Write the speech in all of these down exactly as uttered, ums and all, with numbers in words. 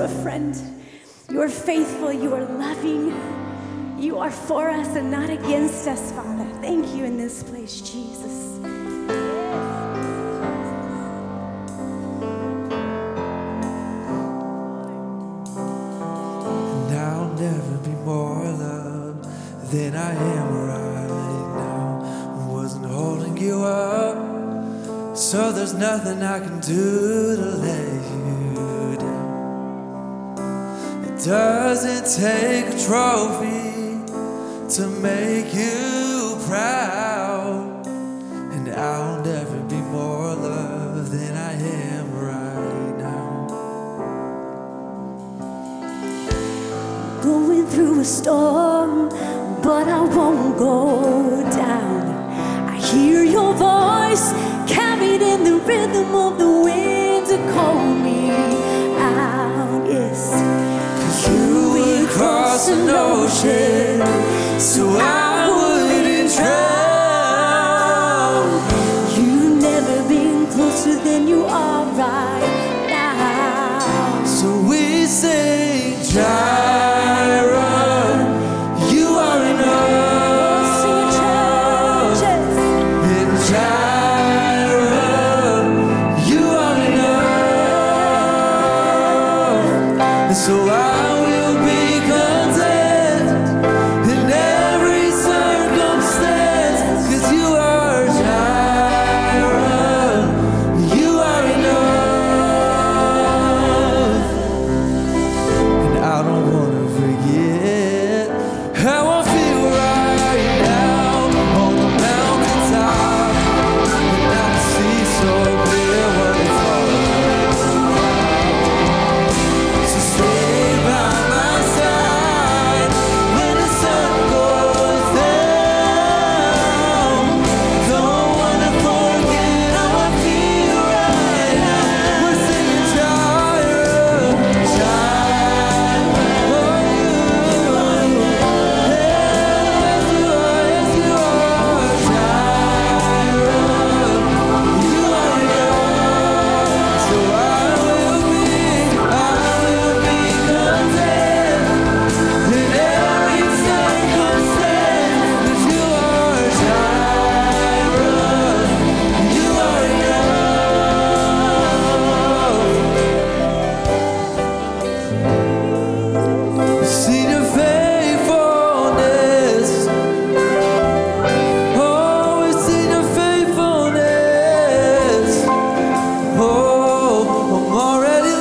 a friend. You are faithful, you are loving. You are for us and not against us, Father. Thank you in this place, Jesus. And I'll never be more loved than I am right now. I wasn't holding you up, so there's nothing I can do to let you down. It doesn't take a trophy to make you proud, and I'll never be more loved than I am right now. Going through a storm, but I won't go down. I hear your voice carried in the rhythm of the wind to call me out, yes. 'Cause you would cross an ocean so I wouldn't drown. You've never been closer than you are right now. So we sing, Jireh, you are enough. Sing it, churches. And Jireh, you are enough. And so I will be content in every circumstance, 'cause you are Jireh, you are enough. And I don't wanna forget how I feel right now on the mountaintop, and I can see so clear what it's all about. So stay by my side when the sun goes down. Don't wanna forget how I feel right now. We're singing Jireh, Jireh, oh you are, yes you are, yes you are, Jireh, you are enough. So I will be, I will be content in every circumstance, 'cause you are Jireh, you are enough. We've seen your faithfulness. Oh, we've seen your faithfulness. Oh, I'm already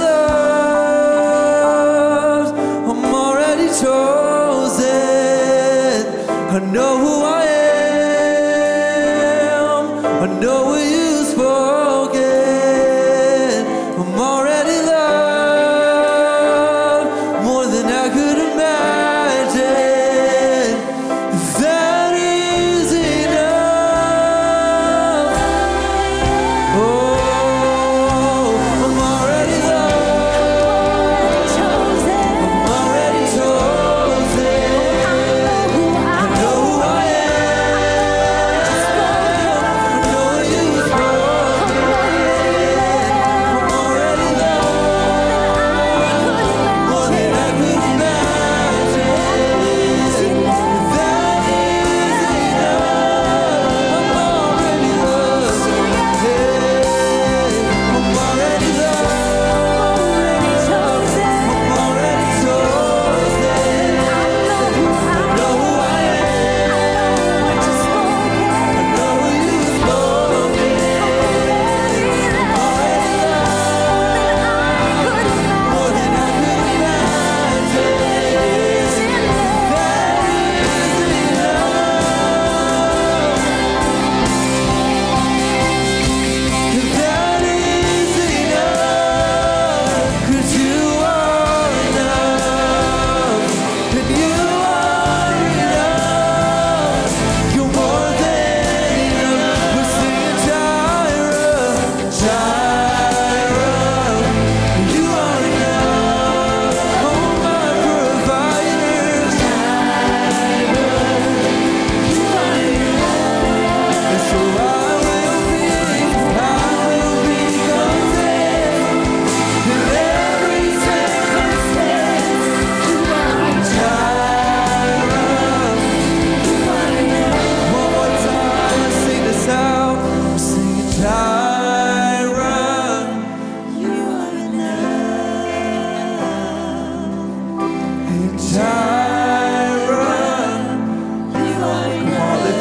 loved. I'm already chosen. I know who I am. I know what you've spoken. I'm already loved more than I could imagine. That is enough. Oh, I'm already loved. Chosen. I'm already chosen. I know who I I know who I am.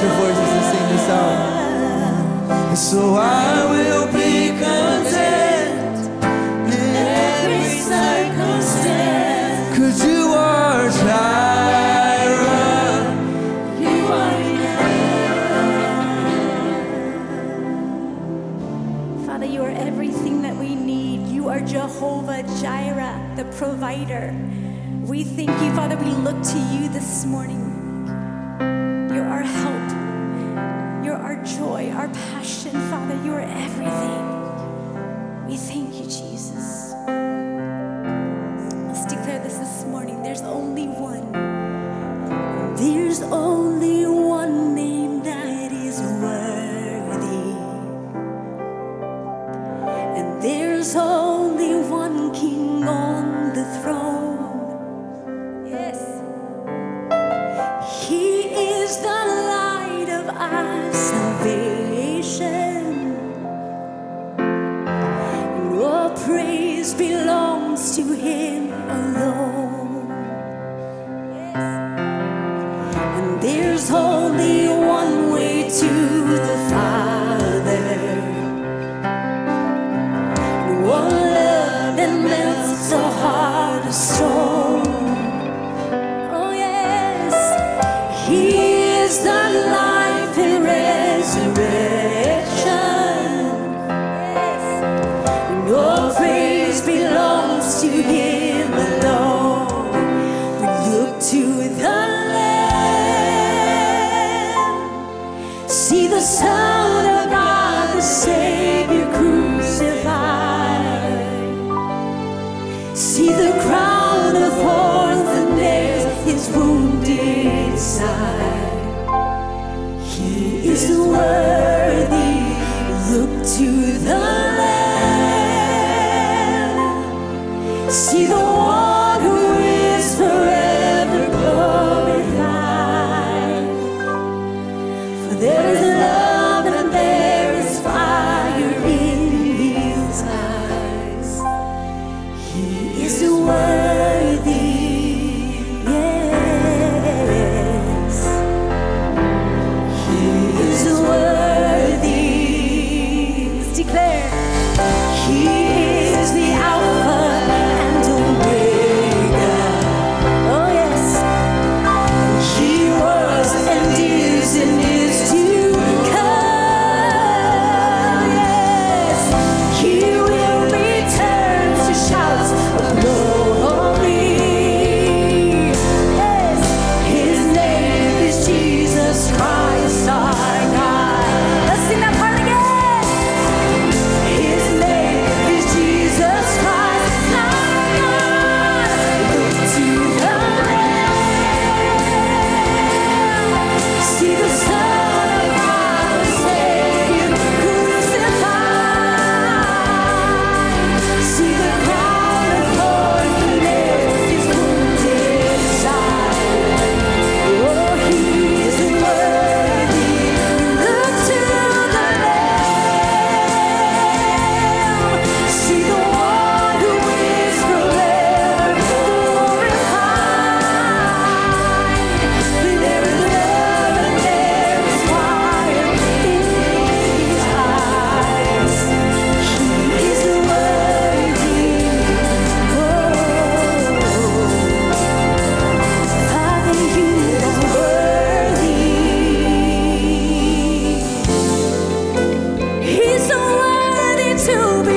lift your voices and sing this out. And so I will be content in every circumstance, 'cause you are Jireh. You are enough. Father, you are everything that we need. You are Jehovah Jireh, the provider. We thank you, Father. We look to you this morning. You're our help. You're our joy, our passion, Father. You are everything. We thank you, Jesus. Let's declare this this morning. There's only one. There's only one name that is worthy. And there's only one King on the throne. Yes. He is the light of our salvation. And all praise belongs to him alone. Yes. And there's only one way to the Father. One love that melts the heart of stone. Oh yes, he is the life and resurrection. Yes, and all praise belongs to him alone. We look to the Lamb, see the Son of God, the Savior crucified. See the crown of thorns and nails, his wounded side. He is worthy. Look to the Lamb. See the one who is forever glorified. For there is love and there is fire in his eyes. He is worthy, yes. He is worthy. Let's declare. He is the Alpha and Omega. Oh yes. He was and is and is to come. Yes. He will return to shouts of glory. Yes. His name is Jesus Christ our God. Let's sing that part again. His name is Jesus Christ our God. Look to the Lamb. See the Son of God, the Savior crucified. See the crown of thorns and nails, his wounded side. Oh, he is worthy. Look to the Lamb. See the one who is forever glorified. There is love and there is fire in his eyes. He is worthy. Oh, Father, you are worthy. He's so worthy to be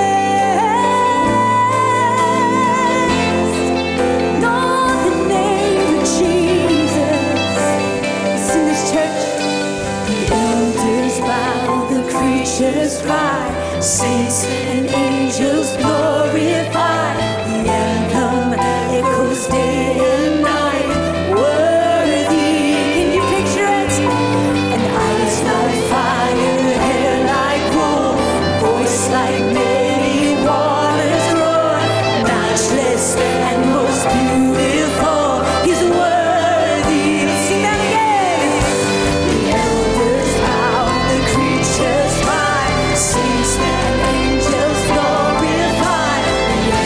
praised. No other name but Jesus. Sing this, church. The elders bow, the creatures cry, saints and angels glorify. The anthem echoes day and night. Worthy, can you picture it? And eyes like fire, hair like wool, voice like many waters roar. Matchless and most beautiful, he's worthy. Sing that again. The elders bow, the creatures cry, saints and angels glorify. The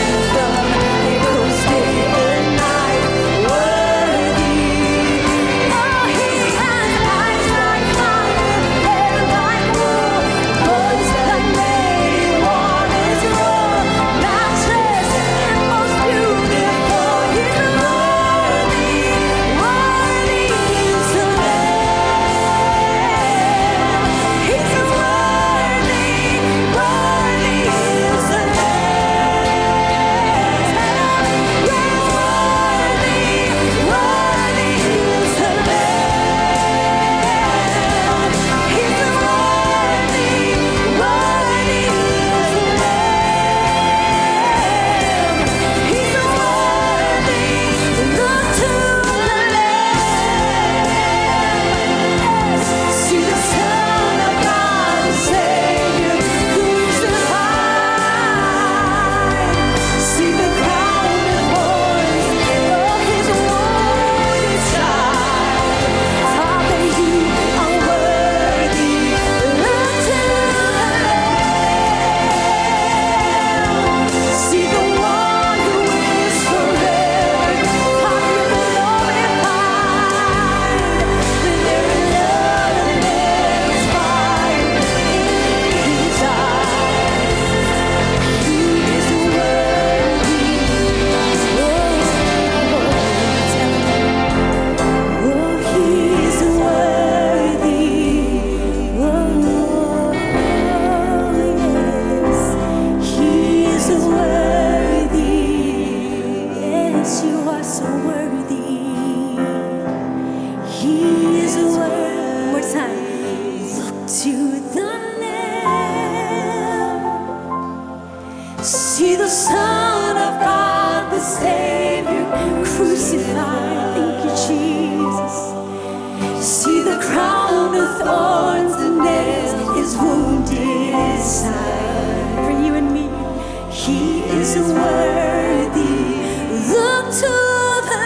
See the crown of thorns and nails his wounded side. For you and me, he is worthy. Look to the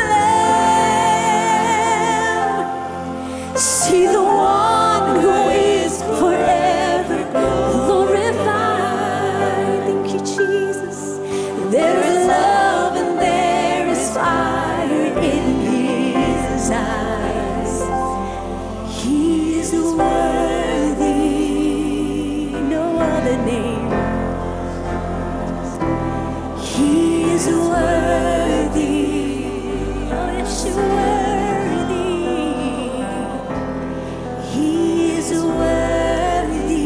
Lamb. See the one who is forever glorified. Thank you, Jesus. There is love and there is fire in his eyes. He is worthy, no other name. He is worthy, oh yes, you're worthy. He is worthy.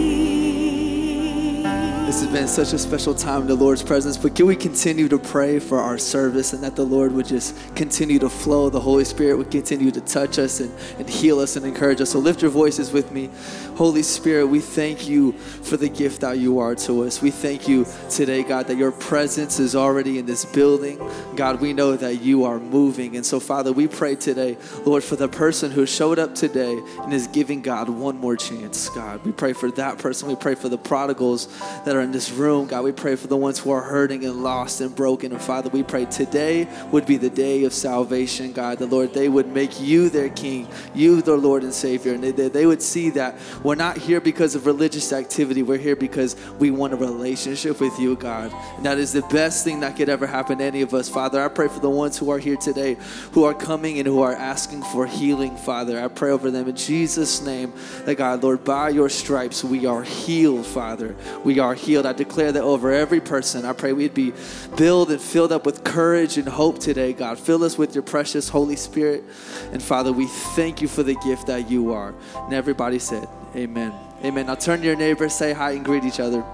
This has been such a special time in the Lord's presence, but can we continue to pray for our service and that the Lord would just continue to flow, the Holy Spirit would continue to touch us and, and heal us and encourage us. So lift your voices with me. Holy Spirit, we thank you for the gift that you are to us. We thank you today, God, that your presence is already in this building. God, we know that you are moving. And so, Father, we pray today, Lord, for the person who showed up today and is giving God one more chance, God. We pray for that person. We pray for the prodigals that are in this room, God. We pray for the ones who are hurting and lost and broken. And Father, we pray today would be the day of salvation, God. The Lord, they would make you their King, you their Lord and Savior. And they, they, they would see that we're not here because of religious activity. We're here because we want a relationship with you, God. And that is the best thing that could ever happen to any of us, Father. I pray for the ones who are here today, who are coming and who are asking for healing, Father. I pray over them in Jesus' name that, God, Lord, by your stripes, we are healed, Father. We are healed. I declare that over every person. I pray we'd be filled and filled up with courage and hope today, God. Fill us with your precious Holy Spirit. And Father, we thank you for the gift that you are. And everybody said, amen. Amen. Now turn to your neighbor, say hi, and greet each other.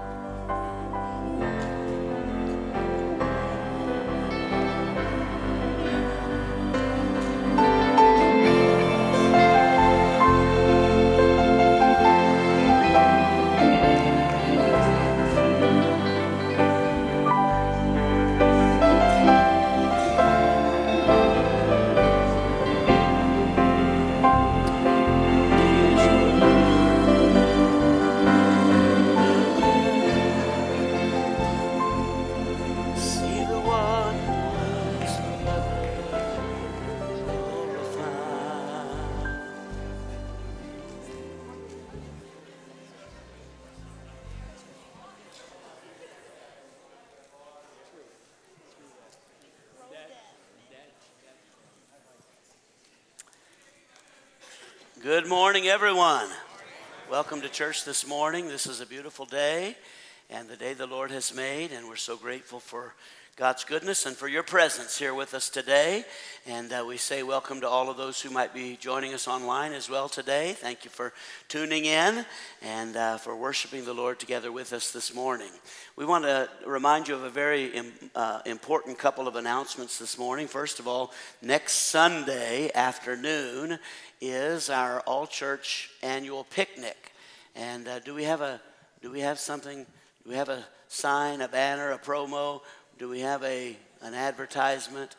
Good morning, everyone. Welcome to church this morning. This is a beautiful day and the day the Lord has made, and we're so grateful for God's goodness and for your presence here with us today. And uh, we say welcome to all of those who might be joining us online as well today. Thank you for tuning in and uh, for worshiping the Lord together with us this morning. We want to remind you of a very uh, important couple of announcements this morning. First of all, next Sunday afternoon is our all-church annual picnic. And uh, do we have a do we have something? Do we have a sign, a banner, a promo? Do we have a an advertisement?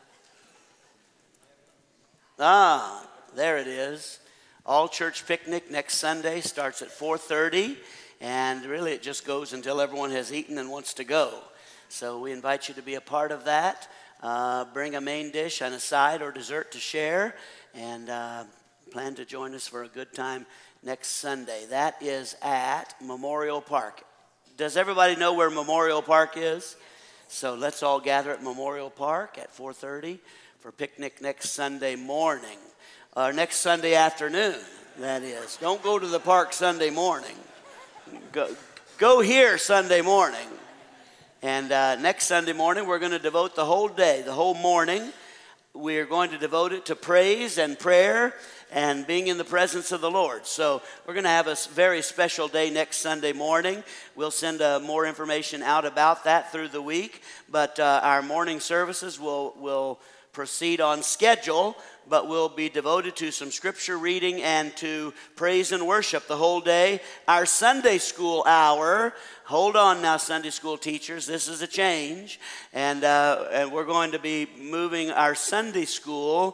Ah, there it is. All-church picnic next Sunday starts at four thirty, and really it just goes until everyone has eaten and wants to go. So we invite you to be a part of that. Uh, bring a main dish and a side or dessert to share, and uh, plan to join us for a good time next Sunday. That is at Memorial Park. Does everybody know where Memorial Park is? So let's all gather at Memorial Park at four thirty for picnic next Sunday morning. Or next Sunday afternoon, that is. Don't go to the park Sunday morning. Go, go here Sunday morning. And uh, next Sunday morning, we're going to devote the whole day, the whole morning. We are going to devote it to praise and prayer and being in the presence of the Lord. So we're going to have a very special day next Sunday morning. We'll send uh, more information out about that through the week. But uh, our morning services will, will proceed on schedule, but will be devoted to some scripture reading and to praise and worship the whole day. Our Sunday school hour, hold on now, Sunday school teachers, this is a change. And, uh, and we're going to be moving our Sunday school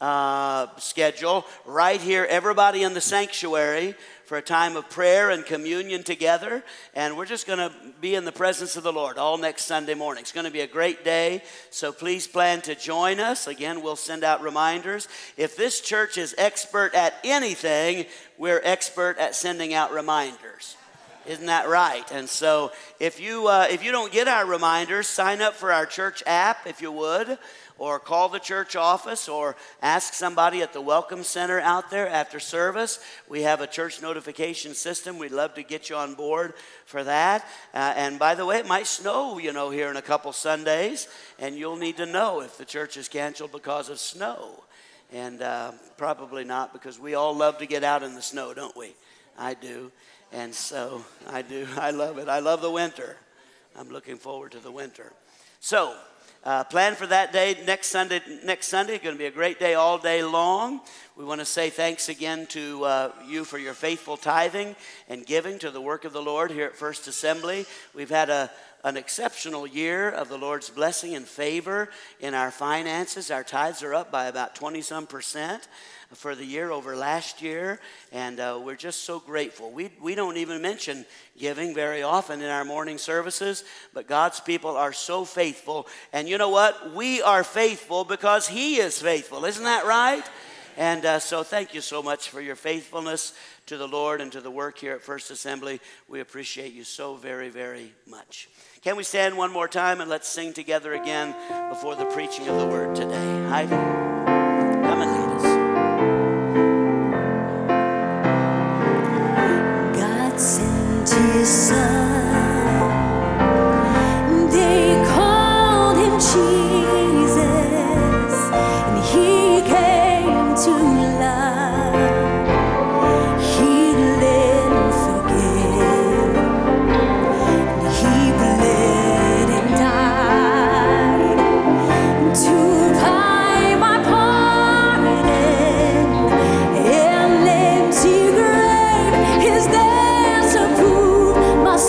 uh, schedule right here, everybody in the sanctuary, for a time of prayer and communion together. And we're just going to be in the presence of the Lord all next Sunday morning. It's going to be a great day, so please plan to join us. Again, we'll send out reminders. If this church is expert at anything, we're expert at sending out reminders. Isn't that right? And so if you uh, if you don't get our reminders, sign up for our church app if you would, or call the church office, or ask somebody at the Welcome Center out there after service. We have a church notification system. We'd love to get you on board for that. Uh, and by the way, it might snow, you know, here in a couple Sundays, and you'll need to know if the church is canceled because of snow. And uh, probably not, because we all love to get out in the snow, don't we? I do. And so I do. I love it. I love the winter. I'm looking forward to the winter. So uh, plan for that day next Sunday. Next Sunday, it's going to be a great day all day long. We want to say thanks again to uh, you for your faithful tithing and giving to the work of the Lord here at First Assembly. We've had a an exceptional year of the Lord's blessing and favor in our finances. Our tithes are up by about twenty some percent for the year over last year, and uh, we're just so grateful. We we don't even mention giving very often in our morning services, but God's people are so faithful. And you know what? We are faithful because He is faithful. Isn't that right? And uh, so thank you so much for your faithfulness to the Lord and to the work here at First Assembly. We appreciate you so very, very much. Can we stand one more time and let's sing together again before the preaching of the word today? Heidi, come and lead us. God sent His Son. They called Him Jesus, and He came to love, heal and forgive, and He bled and died to buy my pardon. An empty grave is there to prove my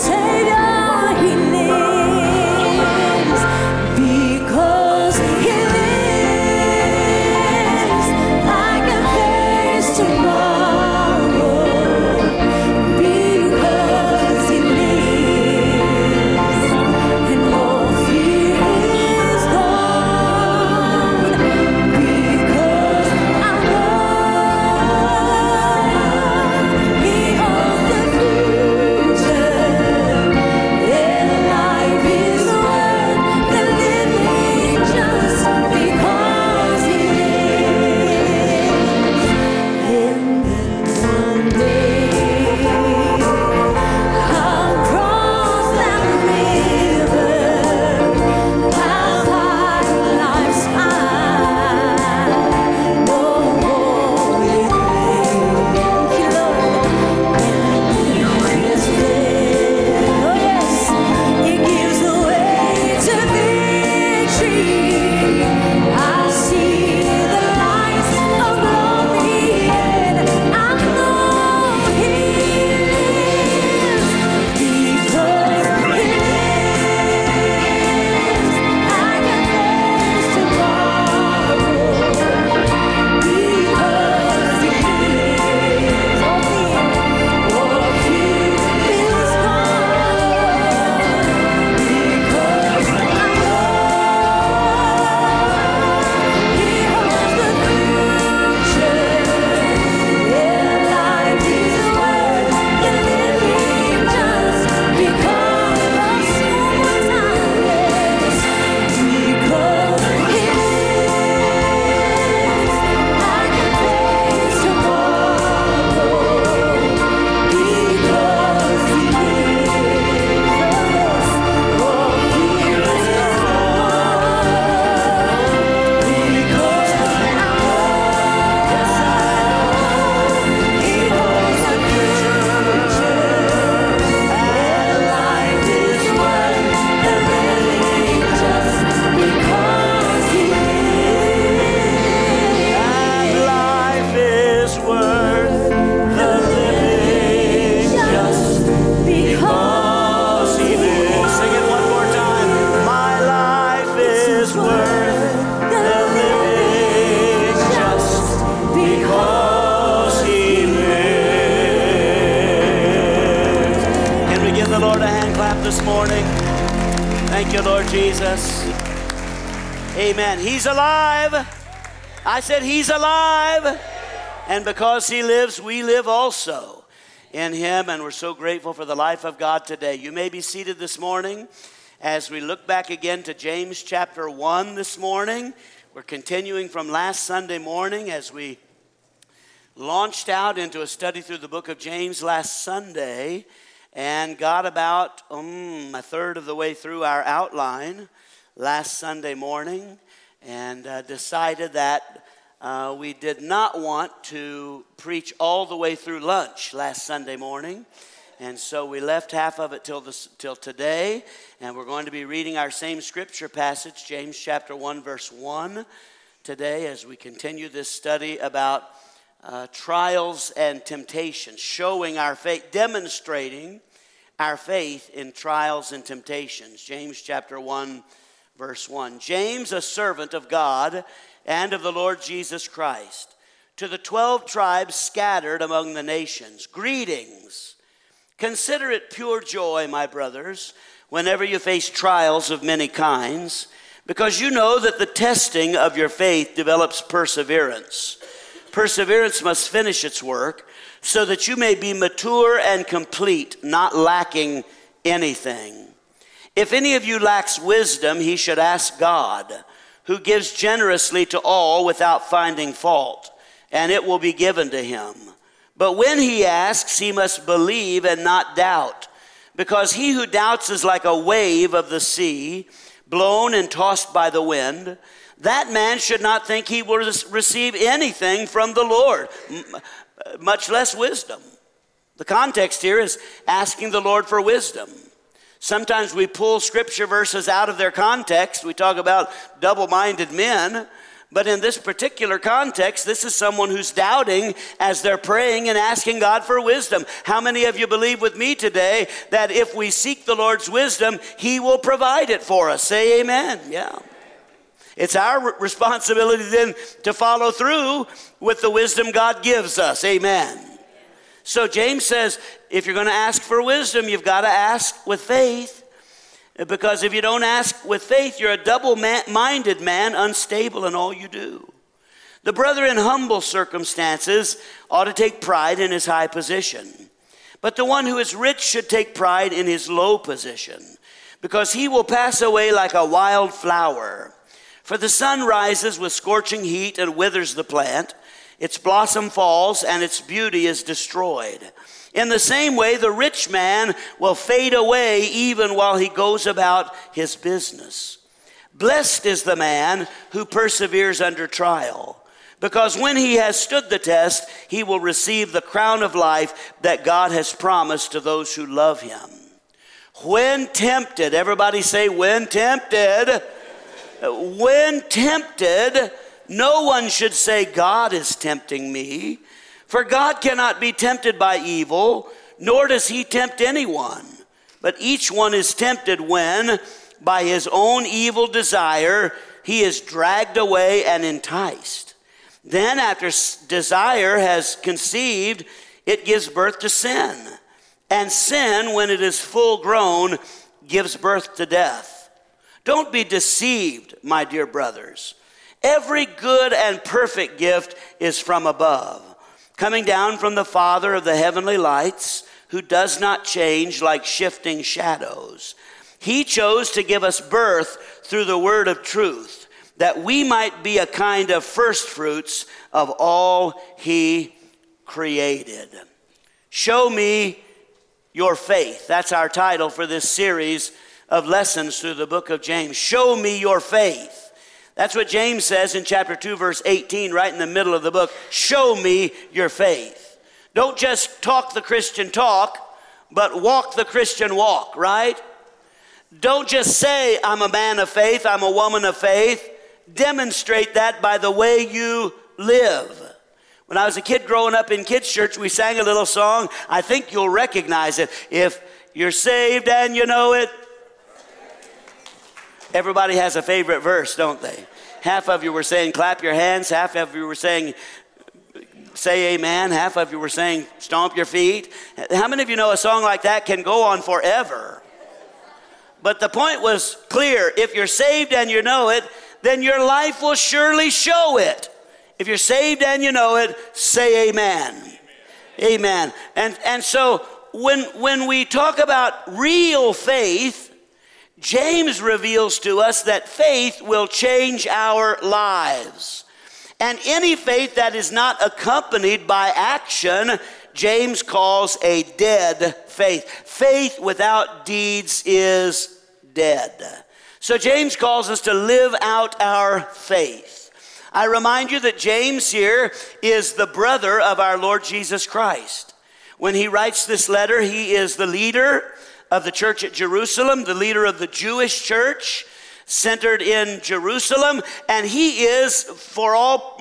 this morning. Thank you, Lord Jesus. Amen. He's alive. I said he's alive. And because he lives, we live also in him. And we're so grateful for the life of God today. You may be seated this morning as we look back again to James chapter one this morning. We're continuing from last Sunday morning as we launched out into a study through the book of James last Sunday and got about um, a third of the way through our outline last Sunday morning and uh, decided that uh, we did not want to preach all the way through lunch last Sunday morning. And so we left half of it till this, till today, and we're going to be reading our same scripture passage, James chapter one, verse one, today as we continue this study about uh, trials and temptations, showing our faith, demonstrating our faith in trials and temptations. James chapter one, verse one. James, a servant of God and of the Lord Jesus Christ, to the twelve tribes scattered among the nations, greetings. Consider it pure joy, my brothers, whenever you face trials of many kinds, because you know that the testing of your faith develops perseverance. Perseverance must finish its work, so that you may be mature and complete, not lacking anything. If any of you lacks wisdom, he should ask God, who gives generously to all without finding fault, and it will be given to him. But when he asks, he must believe and not doubt, because he who doubts is like a wave of the sea, blown and tossed by the wind. That man should not think he will receive anything from the Lord, much less wisdom. The context here is asking the Lord for wisdom. Sometimes we pull scripture verses out of their context. We talk about double-minded men. But in this particular context, this is someone who's doubting as they're praying and asking God for wisdom. How many of you believe with me today that if we seek the Lord's wisdom, he will provide it for us? Say amen. Yeah. It's our responsibility then to follow through with the wisdom God gives us. Amen. So James says, if you're going to ask for wisdom, you've got to ask with faith. Because if you don't ask with faith, you're a double-minded man, unstable in all you do. The brother in humble circumstances ought to take pride in his high position. But the one who is rich should take pride in his low position, because he will pass away like a wild flower. For the sun rises with scorching heat and withers the plant. Its blossom falls and its beauty is destroyed. In the same way, the rich man will fade away even while he goes about his business. Blessed is the man who perseveres under trial, because when he has stood the test, he will receive the crown of life that God has promised to those who love him. When tempted, everybody say, when tempted. When tempted, no one should say, God is tempting me. For God cannot be tempted by evil, nor does he tempt anyone. But each one is tempted when, by his own evil desire, he is dragged away and enticed. Then after desire has conceived, it gives birth to sin. And sin, when it is full grown, gives birth to death. Don't be deceived, my dear brothers. Every good and perfect gift is from above, coming down from the Father of the heavenly lights, who does not change like shifting shadows. He chose to give us birth through the word of truth, that we might be a kind of first fruits of all he created. Show me your faith. That's our title for this series of lessons through the book of James. Show me your faith. That's what James says in chapter two, verse eighteen, right in the middle of the book. Show me your faith. Don't just talk the Christian talk, but walk the Christian walk, right? Don't just say, I'm a man of faith, I'm a woman of faith. Demonstrate that by the way you live. When I was a kid growing up in kids' church, we sang a little song. I think you'll recognize it. If you're saved and you know it. Everybody has a favorite verse, don't they? Half of you were saying, clap your hands. Half of you were saying, say amen. Half of you were saying, stomp your feet. How many of you know a song like that can go on forever? But the point was clear. If you're saved and you know it, then your life will surely show it. If you're saved and you know it, say amen. Amen. Amen. And, and so when, when we talk about real faith, James reveals to us that faith will change our lives. And any faith that is not accompanied by action, James calls a dead faith. Faith without deeds is dead. So James calls us to live out our faith. I remind you that James here is the brother of our Lord Jesus Christ. When he writes this letter, he is the leader of the church at Jerusalem, the leader of the Jewish church centered in Jerusalem, and he is, for all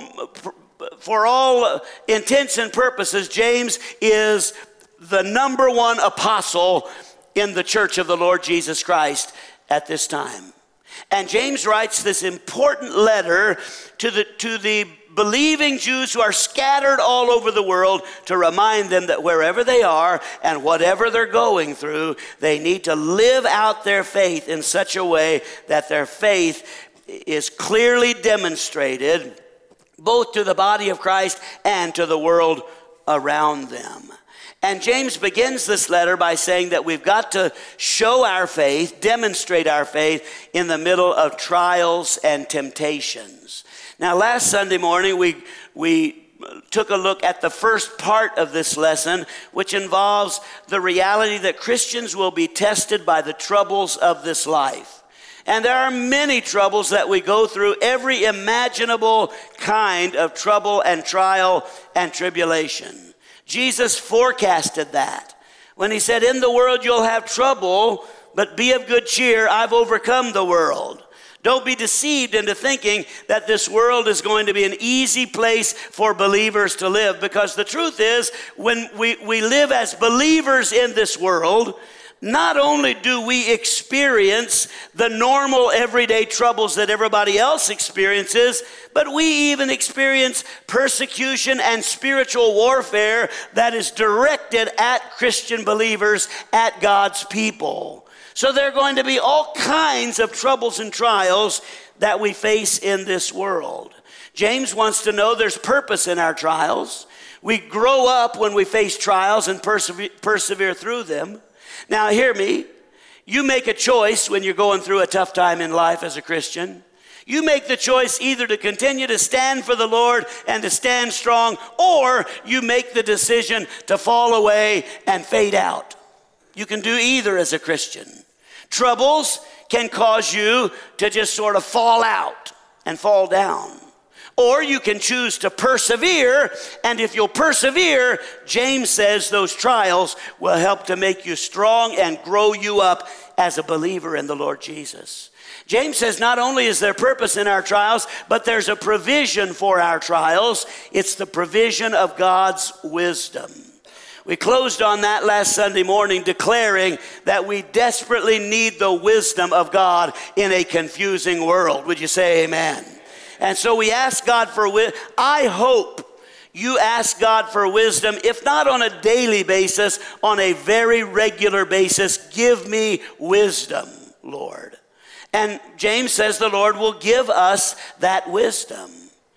for all intents and purposes, James is the number one apostle in the church of the Lord Jesus Christ at this time. And James writes this important letter to the to the believing Jews who are scattered all over the world, to remind them that wherever they are and whatever they're going through, they need to live out their faith in such a way that their faith is clearly demonstrated both to the body of Christ and to the world around them. And James begins this letter by saying that we've got to show our faith, demonstrate our faith in the middle of trials and temptations. Now, last Sunday morning, we we took a look at the first part of this lesson, which involves the reality that Christians will be tested by the troubles of this life. And there are many troubles that we go through, every imaginable kind of trouble and trial and tribulation. Jesus forecasted that when he said, in the world you'll have trouble, but be of good cheer, I've overcome the world. Don't be deceived into thinking that this world is going to be an easy place for believers to live, because the truth is, when we, we live as believers in this world, not only do we experience the normal everyday troubles that everybody else experiences, but we even experience persecution and spiritual warfare that is directed at Christian believers, at God's people. So there are going to be all kinds of troubles and trials that we face in this world. James wants to know there's purpose in our trials. We grow up when we face trials and persevere, persevere through them. Now, hear me. You make a choice when you're going through a tough time in life as a Christian. You make the choice either to continue to stand for the Lord and to stand strong, or you make the decision to fall away and fade out. You can do either as a Christian. Troubles can cause you to just sort of fall out and fall down. Or you can choose to persevere, and if you'll persevere, James says those trials will help to make you strong and grow you up as a believer in the Lord Jesus. James says not only is there purpose in our trials, but there's a provision for our trials. It's the provision of God's wisdom. We closed on that last Sunday morning, declaring that we desperately need the wisdom of God in a confusing world. Would you say amen? And so we ask God for wisdom. I hope you ask God for wisdom, if not on a daily basis, on a very regular basis. Give me wisdom, Lord. And James says the Lord will give us that wisdom.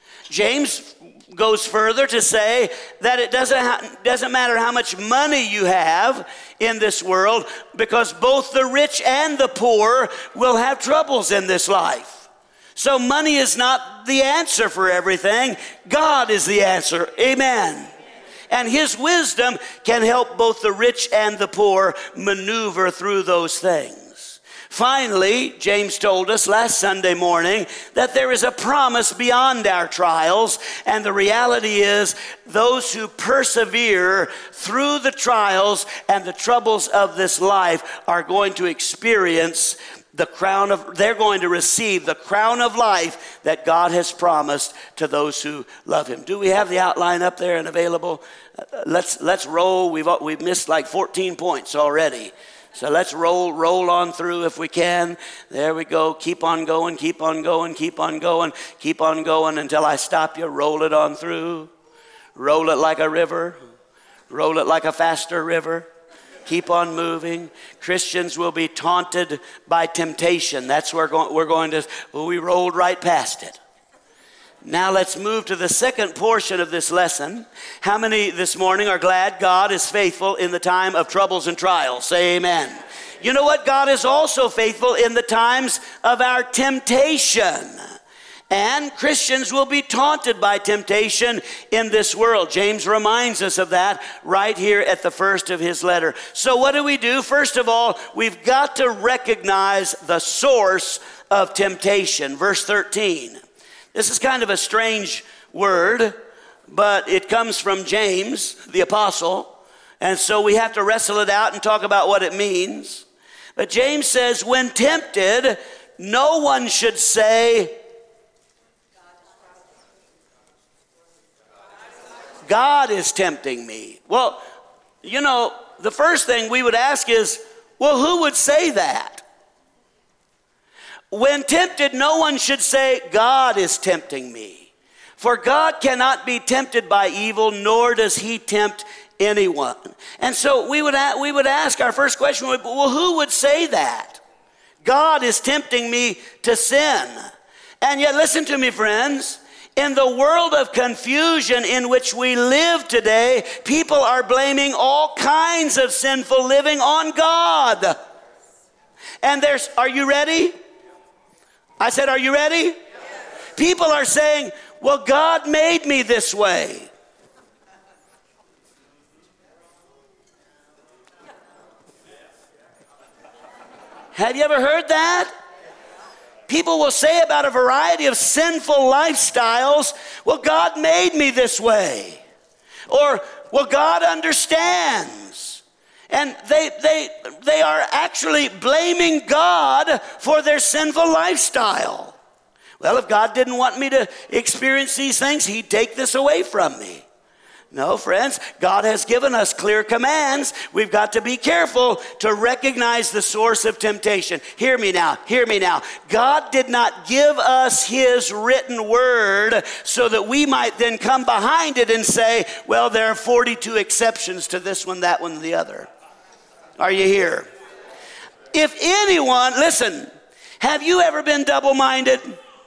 James goes further to say that it doesn't ha- doesn't matter how much money you have in this world, because both the rich and the poor will have troubles in this life. So money is not the answer for everything. God is the answer. Amen. And his wisdom can help both the rich and the poor maneuver through those things. Finally, James told us last Sunday morning that there is a promise beyond our trials, and the reality is those who persevere through the trials and the troubles of this life are going to experience the crown of, they're going to receive the crown of life that God has promised to those who love him. Do we have the outline up there and available? Uh, let's let's roll. We've we've missed like fourteen points already. So let's roll, roll on through if we can. There we go. Keep on going, keep on going, keep on going, keep on going until I stop you. Roll it on through. Roll it like a river. Roll it like a faster river. Keep on moving. Christians will be taunted by temptation. That's where we're going to, well, we rolled right past it. Now let's move to the second portion of this lesson. How many this morning are glad God is faithful in the time of troubles and trials? Say amen. You know what? God is also faithful in the times of our temptation. And Christians will be taunted by temptation in this world. James reminds us of that right here at the first of his letter. So what do we do? First of all, we've got to recognize the source of temptation. Verse thirteen. This is kind of a strange word, but it comes from James, the apostle. And so we have to wrestle it out and talk about what it means. But James says, when tempted, no one should say, God is tempting me. Well, you know, the first thing we would ask is, well, who would say that? When tempted, no one should say, God is tempting me. For God cannot be tempted by evil, nor does he tempt anyone. And so we would, we would ask, our first question would be, well, who would say that? God is tempting me to sin. And yet, listen to me, friends. In the world of confusion in which we live today, people are blaming all kinds of sinful living on God. And there's, are you ready? I said, are you ready? Yes. People are saying, well, God made me this way. Have you ever heard that? People will say about a variety of sinful lifestyles, well, God made me this way. Or, well, God understands. And they, they, they are actually blaming God for their sinful lifestyle. Well, if God didn't want me to experience these things, he'd take this away from me. No, friends, God has given us clear commands. We've got to be careful to recognize the source of temptation. Hear me now, hear me now. God did not give us his written word so that we might then come behind it and say, well, there are forty-two exceptions to this one, that one, and the other. Are you here? If anyone, listen, have you ever been double-minded?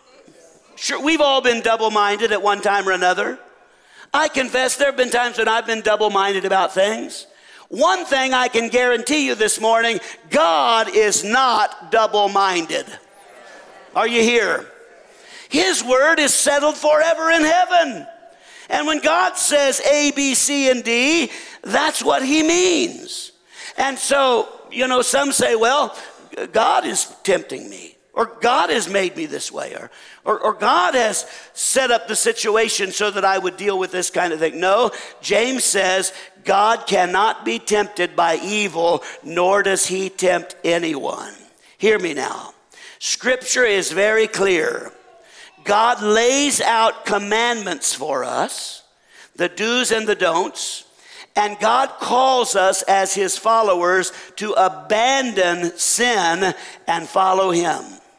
Sure, we've all been double-minded at one time or another. I confess there have been times when I've been double-minded about things. One thing I can guarantee you this morning, God is not double-minded. Are you here? His word is settled forever in heaven. And when God says A, B, C, and D, that's what he means. And so, you know, some say, well, God is tempting me. Or God has made me this way, or, or, or God has set up the situation so that I would deal with this kind of thing. No, James says God cannot be tempted by evil, nor does he tempt anyone. Hear me now. Scripture is very clear. God lays out commandments for us, the do's and the don'ts, and God calls us as his followers to abandon sin and follow him.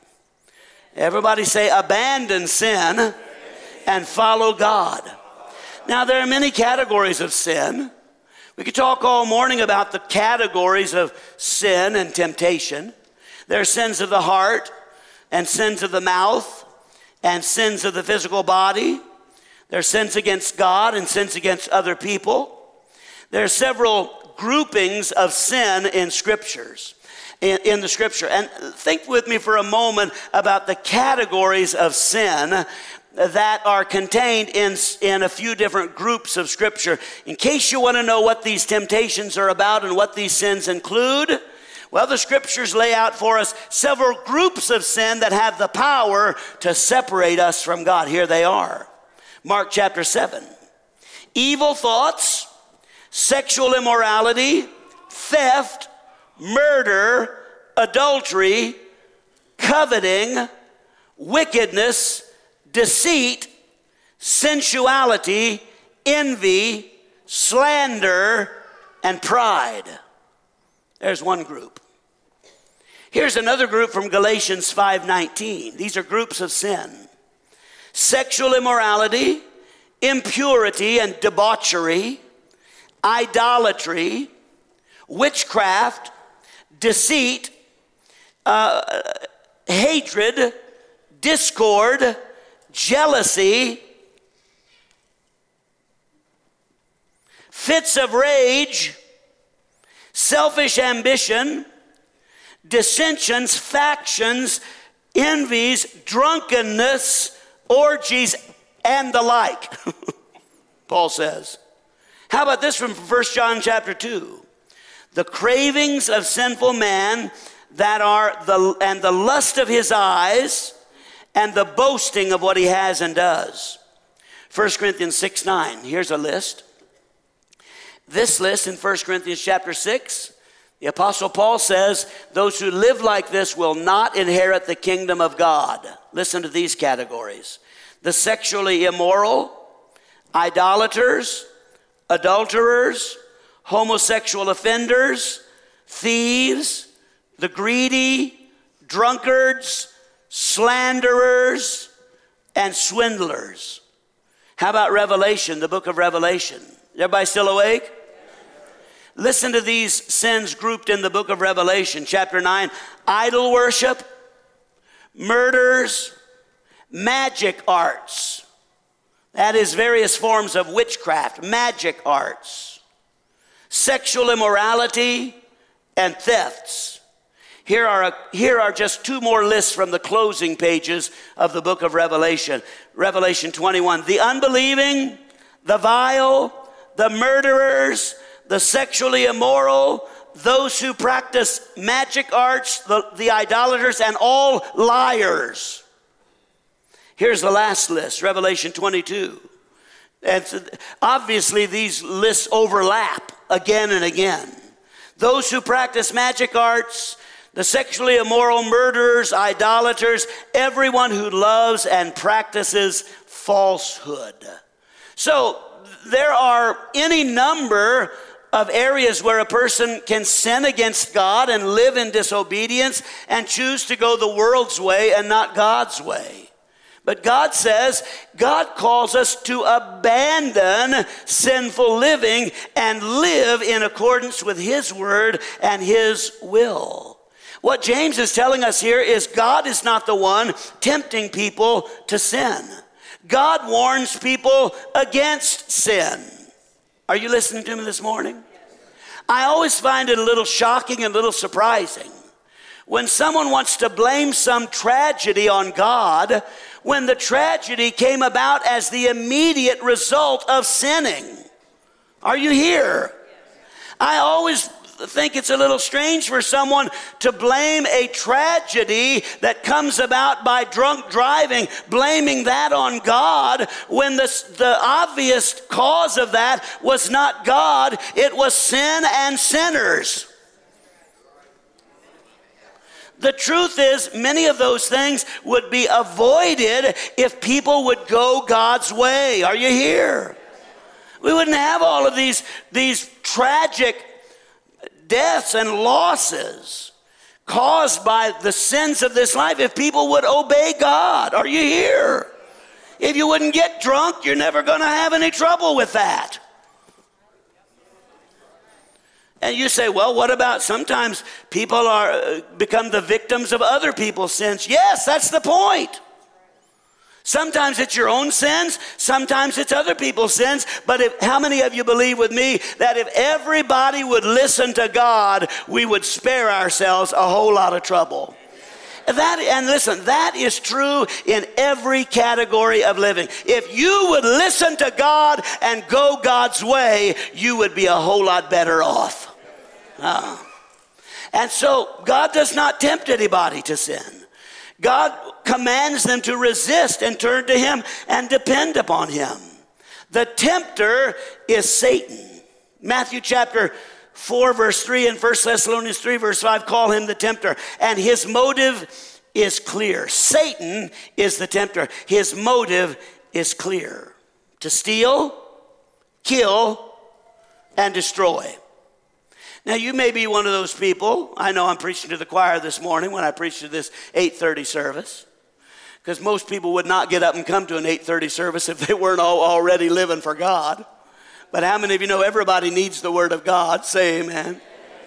Everybody say, abandon sin and follow God. Now, there are many categories of sin. We could talk all morning about the categories of sin and temptation. There are sins of the heart and sins of the mouth and sins of the physical body. There are sins against God and sins against other people. There are several groupings of sin in scriptures. In, in the scripture. And think with me for a moment about the categories of sin that are contained in, in a few different groups of scripture. In case you want to know what these temptations are about and what these sins include, well, the scriptures lay out for us several groups of sin that have the power to separate us from God. Here they are. Mark chapter seven. Evil thoughts, sexual immorality, theft, murder, adultery, coveting, wickedness, deceit, sensuality, envy, slander, and pride. There's one group. Here's another group from Galatians five nineteen. These are groups of sin. Sexual immorality, impurity and debauchery, idolatry, witchcraft, deceit, uh, hatred, discord, jealousy, fits of rage, selfish ambition, dissensions, factions, envies, drunkenness, orgies, and the like. Paul says. How about this from First John chapter two? The cravings of sinful man that are the and the lust of his eyes and the boasting of what he has and does. First Corinthians six nine. Here's a list. This list in First Corinthians chapter six, the Apostle Paul says, those who live like this will not inherit the kingdom of God. Listen to these categories. The sexually immoral, idolaters, adulterers, homosexual offenders, thieves, the greedy, drunkards, slanderers, and swindlers. How about Revelation, the book of Revelation? Everybody still awake? Listen to these sins grouped in the book of Revelation, chapter nine. Idol worship, murders, magic arts. That is various forms of witchcraft, magic arts, sexual immorality, and thefts. Here are, a, here are just two more lists from the closing pages of the book of Revelation. Revelation twenty-one, the unbelieving, the vile, the murderers, the sexually immoral, those who practice magic arts, the, the idolaters, and all liars. Here's the last list, Revelation twenty-two. And so obviously these lists overlap again and again. Those who practice magic arts, the sexually immoral, murderers, idolaters, everyone who loves and practices falsehood. So there are any number of areas where a person can sin against God and live in disobedience and choose to go the world's way and not God's way. But God says, God calls us to abandon sinful living and live in accordance with His word and His will. What James is telling us here is God is not the one tempting people to sin. God warns people against sin. Are you listening to me this morning? I always find it a little shocking and a little surprising when someone wants to blame some tragedy on God when the tragedy came about as the immediate result of sinning. Are you here? I always think it's a little strange for someone to blame a tragedy that comes about by drunk driving, blaming that on God, when the, the obvious cause of that was not God, it was sin and sinners. The truth is, many of those things would be avoided if people would go God's way. Are you here? We wouldn't have all of these, these tragic deaths and losses caused by the sins of this life if people would obey God. Are you here? If you wouldn't get drunk, you're never going to have any trouble with that. And you say, well, what about sometimes people are uh, become the victims of other people's sins? Yes, that's the point. Sometimes it's your own sins, sometimes it's other people's sins, but if, how many of you believe with me that if everybody would listen to God, we would spare ourselves a whole lot of trouble? That, and listen, that is true in every category of living. If you would listen to God and go God's way, you would be a whole lot better off. Uh, and so God does not tempt anybody to sin. God commands them to resist and turn to Him and depend upon Him. The tempter is Satan. Matthew chapter four verse three and First Thessalonians three verse five call him the tempter. And his motive is clear. Satan is the tempter. His motive is clear. To steal, kill, and destroy. Now, you may be one of those people. I know I'm preaching to the choir this morning when I preach to this eight thirty service, because most people would not get up and come to an eight thirty service if they weren't all already living for God. But how many of you know everybody needs the Word of God? Say amen.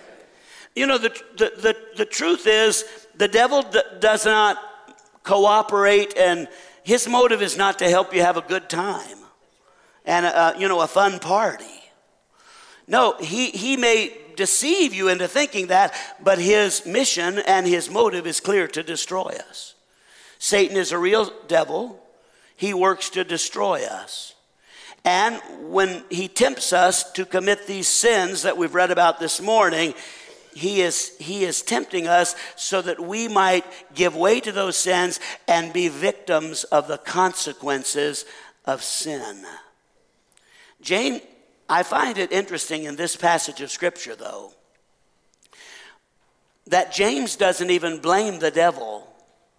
You know, the, the, the, the truth is the devil d- does not cooperate, and his motive is not to help you have a good time and, uh, you know, a fun party. No, he, he may deceive you into thinking that, but his mission and his motive is clear: to destroy us. Satan is a real devil. He works to destroy us. And when he tempts us to commit these sins that we've read about this morning, he is, he is tempting us so that we might give way to those sins and be victims of the consequences of sin. Jane, I find it interesting in this passage of Scripture, though, that James doesn't even blame the devil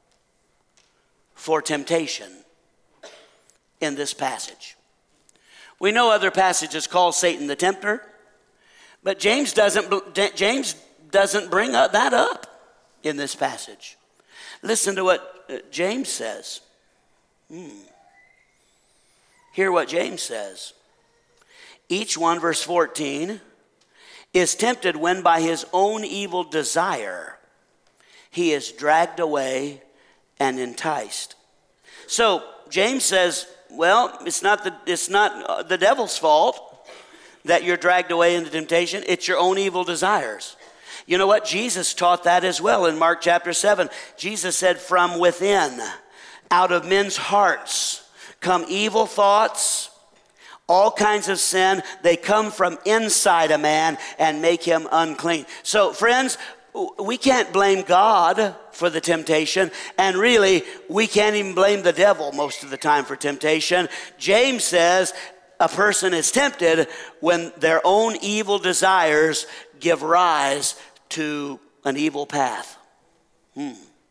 for temptation in this passage. We know other passages call Satan the tempter, but James doesn't, James doesn't bring that up in this passage. Listen to what James says. Hmm. Hear what James says. Each one, verse fourteen, is tempted when by his own evil desire he is dragged away and enticed. So James says, well, it's not the it's not the devil's fault that you're dragged away into temptation. It's your own evil desires. You know what? Jesus taught that as well in Mark chapter seven. Jesus said, from within, out of men's hearts, come evil thoughts, all kinds of sin. They come from inside a man and make him unclean. So, friends, we can't blame God for the temptation, and really, we can't even blame the devil most of the time for temptation. James says a person is tempted when their own evil desires give rise to an evil path. Hmm.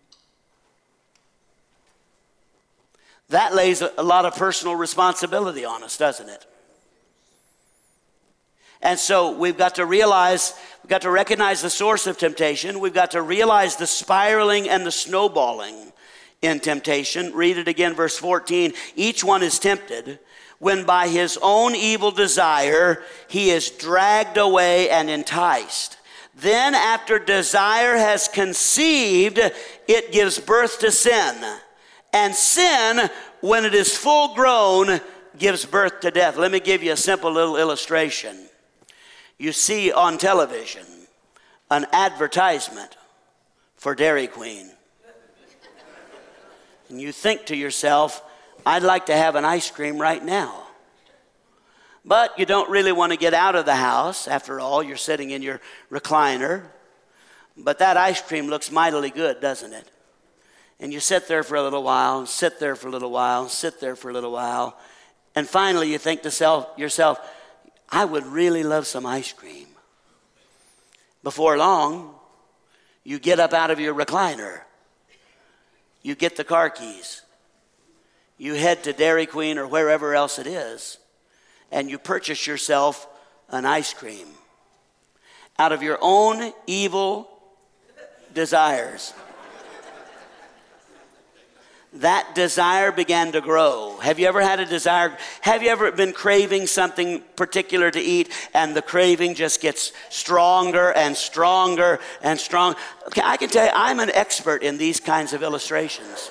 That lays a lot of personal responsibility on us, doesn't it? And so we've got to realize, we've got to recognize the source of temptation. We've got to realize the spiraling and the snowballing in temptation. Read it again, verse fourteen. Each one is tempted when by his own evil desire he is dragged away and enticed. Then after desire has conceived, it gives birth to sin. And sin, when it is full grown, gives birth to death. Let me give you a simple little illustration. You see on television an advertisement for Dairy Queen. And you think to yourself, I'd like to have an ice cream right now. But you don't really want to get out of the house. After all, you're sitting in your recliner. But that ice cream looks mightily good, doesn't it? And you sit there for a little while, sit there for a little while, sit there for a little while. And finally you think to self, yourself, I would really love some ice cream. Before long, you get up out of your recliner. You get the car keys. You head to Dairy Queen or wherever else it is, and you purchase yourself an ice cream out of your own evil desires. That desire began to grow. Have you ever had a desire? Have you ever been craving something particular to eat, and the craving just gets stronger and stronger and strong? Okay, I can tell you, I'm an expert in these kinds of illustrations.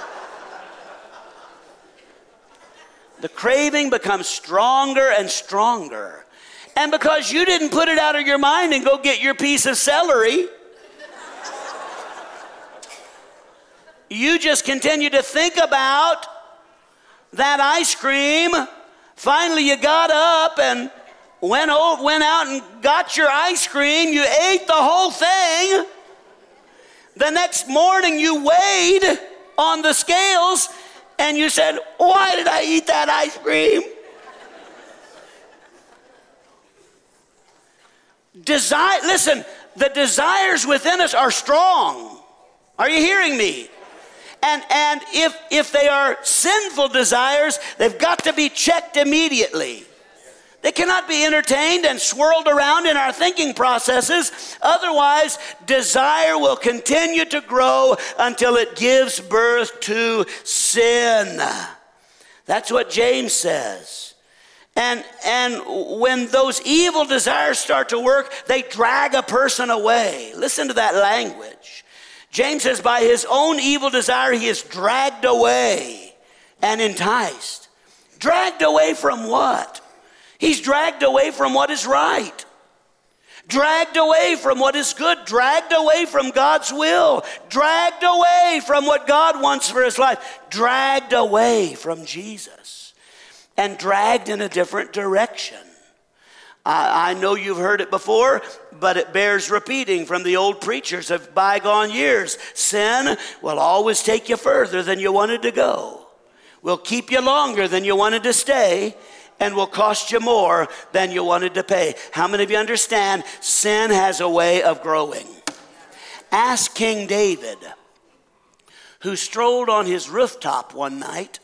The craving becomes stronger and stronger. And because you didn't put it out of your mind and go get your piece of celery, you just continue to think about that ice cream. Finally, you got up and went, over, went out and got your ice cream. You ate the whole thing. The next morning, you weighed on the scales and you said, why did I eat that ice cream? Desire, listen, the desires within us are strong. Are you hearing me? And, and if, if they are sinful desires, they've got to be checked immediately. They cannot be entertained and swirled around in our thinking processes. Otherwise, desire will continue to grow until it gives birth to sin. That's what James says. And, and when those evil desires start to work, they drag a person away. Listen to that language. James says, by his own evil desire, he is dragged away and enticed. Dragged away from what? He's dragged away from what is right. Dragged away from what is good. Dragged away from God's will. Dragged away from what God wants for his life. Dragged away from Jesus. And dragged in a different direction. I, I know you've heard it before, but it bears repeating from the old preachers of bygone years. Sin will always take you further than you wanted to go. Will keep you longer than you wanted to stay, and will cost you more than you wanted to pay. How many of you understand sin has a way of growing? Ask King David, who strolled on his rooftop one night.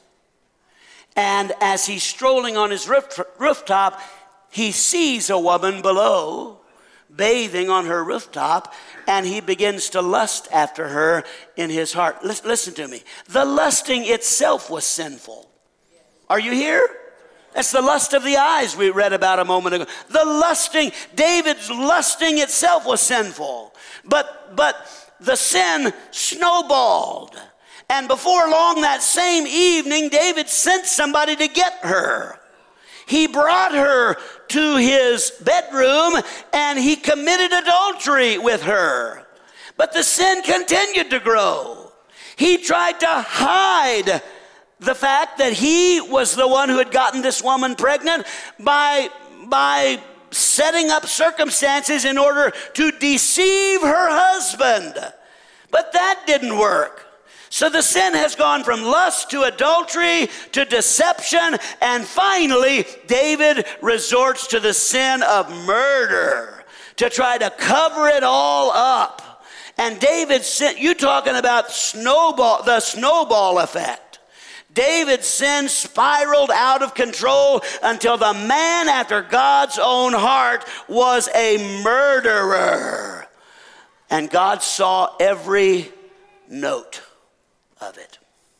And as he's strolling on his roof, rooftop, he sees a woman below bathing on her rooftop, and he begins to lust after her in his heart. Listen, listen to me. The lusting itself was sinful. Are you here? That's the lust of the eyes we read about a moment ago. The lusting, David's lusting itself was sinful. But, but the sin snowballed. And before long that same evening, David sent somebody to get her. He brought her to his bedroom and he committed adultery with her. But the sin continued to grow. He tried to hide the fact that he was the one who had gotten this woman pregnant by, by setting up circumstances in order to deceive her husband. But that didn't work. So the sin has gone from lust to adultery to deception, and finally David resorts to the sin of murder to try to cover it all up. And David's sin, you talking about snowball, the snowball effect. David's sin spiraled out of control until the man after God's own heart was a murderer. And God saw every note of it.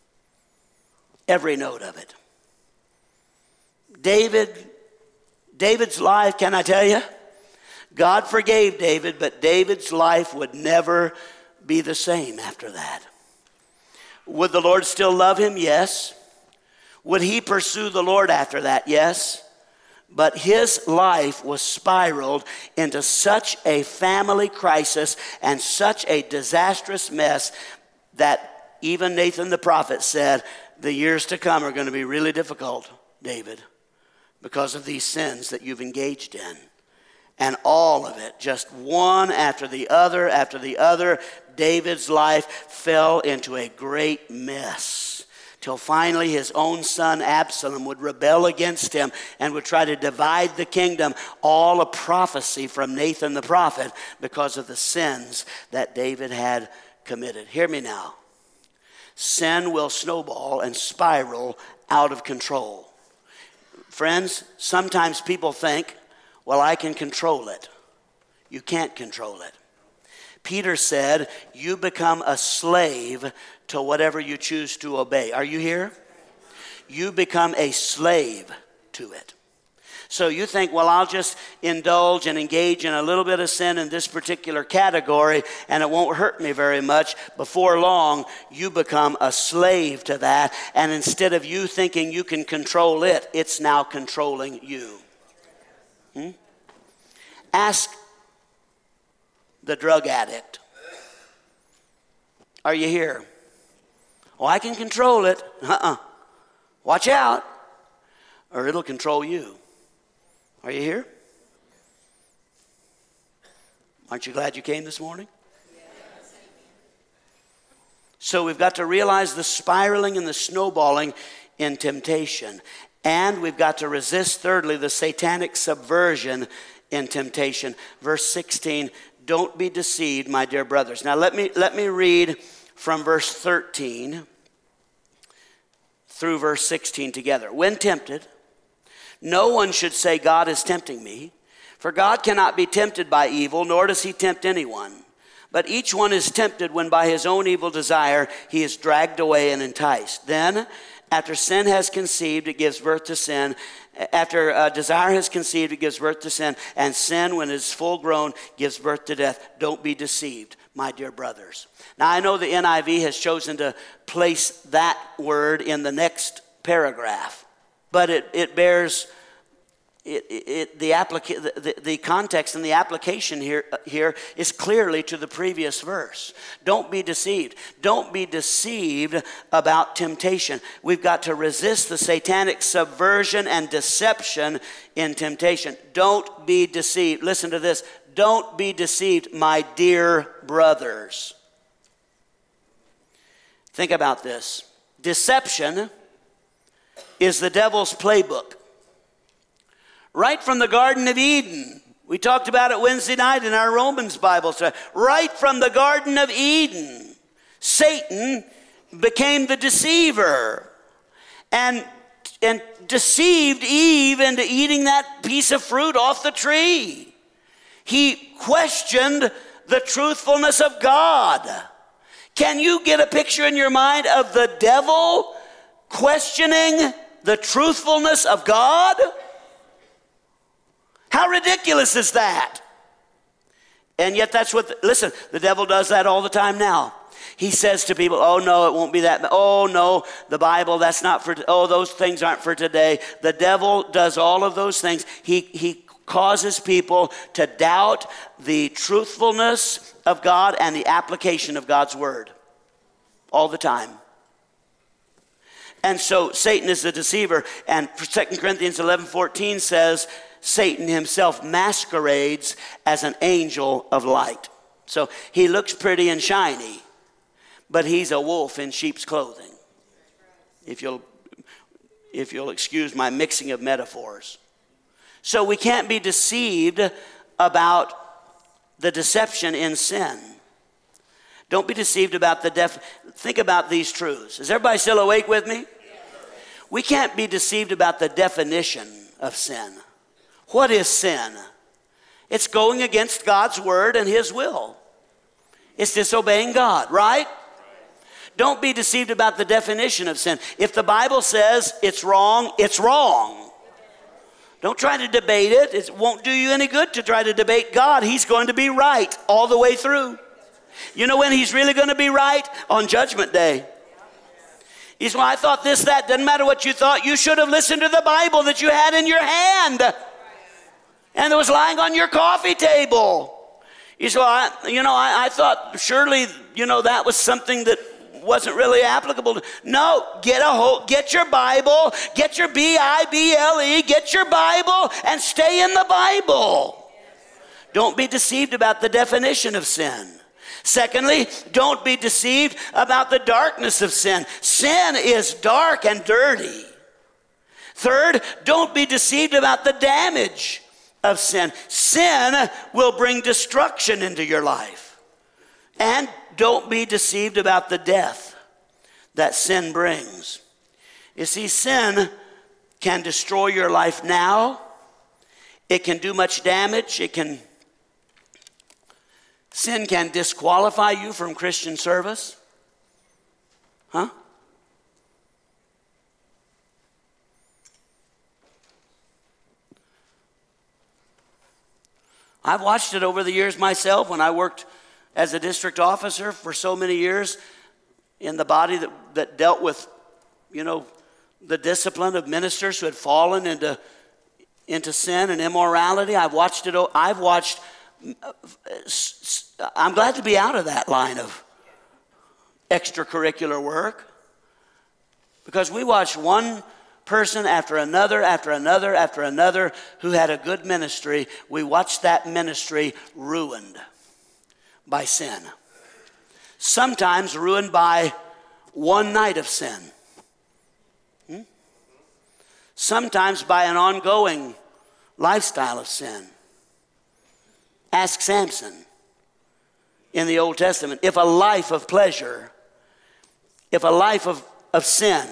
Every note of it. David, David's life, can I tell you? God forgave David, but David's life would never be the same after that. Would the Lord still love him? Yes. Would he pursue the Lord after that? Yes. But his life was spiraled into such a family crisis and such a disastrous mess that even Nathan the prophet said, the years to come are going to be really difficult, David, because of these sins that you've engaged in. And all of it, just one after the other after the other, David's life fell into a great mess. Till finally his own son Absalom would rebel against him and would try to divide the kingdom. All a prophecy from Nathan the prophet because of the sins that David had committed. Hear me now. Sin will snowball and spiral out of control. Friends, sometimes people think, well, I can control it. You can't control it. Peter said, you become a slave to whatever you choose to obey. Are you here? You become a slave to it. So you think, well, I'll just indulge and engage in a little bit of sin in this particular category and it won't hurt me very much. Before long, you become a slave to that. And instead of you thinking you can control it, it's now controlling you. Hmm? Ask the drug addict. Are you here? Oh, I can control it. Uh-uh. Watch out, or it'll control you. Are you here? Aren't you glad you came this morning? Yes. So we've got to realize the spiraling and the snowballing in temptation. And we've got to resist, thirdly, the satanic subversion in temptation. Verse sixteen, don't be deceived, my dear brothers. Now let me, let me read from verse thirteen through verse sixteen together. When tempted, no one should say, God is tempting me. For God cannot be tempted by evil, nor does he tempt anyone. But each one is tempted when by his own evil desire he is dragged away and enticed. Then, after sin has conceived, it gives birth to sin. After uh, desire has conceived, it gives birth to sin. And sin, when it is full grown, gives birth to death. Don't be deceived, my dear brothers. Now, I know the N I V has chosen to place that word in the next paragraph. But it, it bears... It, it, the, applica- the, the context and the application here, here is clearly to the previous verse. Don't be deceived. Don't be deceived about temptation. We've got to resist the satanic subversion and deception in temptation. Don't be deceived. Listen to this. Don't be deceived, my dear brothers. Think about this. Deception is the devil's playbook. Right from the Garden of Eden. We talked about it Wednesday night in our Romans Bible study. Right from the Garden of Eden, Satan became the deceiver and, and deceived Eve into eating that piece of fruit off the tree. He questioned the truthfulness of God. Can you get a picture in your mind of the devil questioning the truthfulness of God? How ridiculous is that? And yet that's what, the, listen, the devil does that all the time now. He says to people, oh no, it won't be that. Oh no, the Bible, that's not for, oh, those things aren't for today. The devil does all of those things. He, he causes people to doubt the truthfulness of God and the application of God's word all the time. And so Satan is the deceiver. And Second Corinthians eleven fourteen says, Satan himself masquerades as an angel of light. So he looks pretty and shiny, but he's a wolf in sheep's clothing. If you'll, if you'll excuse my mixing of metaphors. So we can't be deceived about the deception in sin. Don't be deceived about the def... Think about these truths. Is everybody still awake with me? We can't be deceived about the definition of sin. What is sin? It's going against God's word and his will. It's disobeying God, right? Don't be deceived about the definition of sin. If the Bible says it's wrong, it's wrong. Don't try to debate it. It won't do you any good to try to debate God. He's going to be right all the way through. You know when he's really going to be right? On Judgment Day. He's, well, I thought this, that. Doesn't matter what you thought. You should have listened to the Bible that you had in your hand. And it was lying on your coffee table. You said, well, I, you know, I, I thought surely, you know, that was something that wasn't really applicable to. No, get a whole, get your Bible, get your B I B L E, get your Bible and stay in the Bible. Don't be deceived about the definition of sin. Secondly, don't be deceived about the darkness of sin. Sin is dark and dirty. Third, don't be deceived about the damage of sin. Sin will bring destruction into your life. And don't be deceived about the death that sin brings. You see, sin can destroy your life now. It can do much damage. It can, sin can disqualify you from Christian service. Huh? I've watched it over the years myself when I worked as a district officer for so many years in the body that, that dealt with, you know, the discipline of ministers who had fallen into, into sin and immorality. I've watched it. I've watched, I'm glad to be out of that line of extracurricular work because we watched one person after another, after another, after another who had a good ministry. We watched that ministry ruined by sin. Sometimes ruined by one night of sin. Hmm? Sometimes by an ongoing lifestyle of sin. Ask Samson in the Old Testament. If a life of pleasure, if a life of, of sin,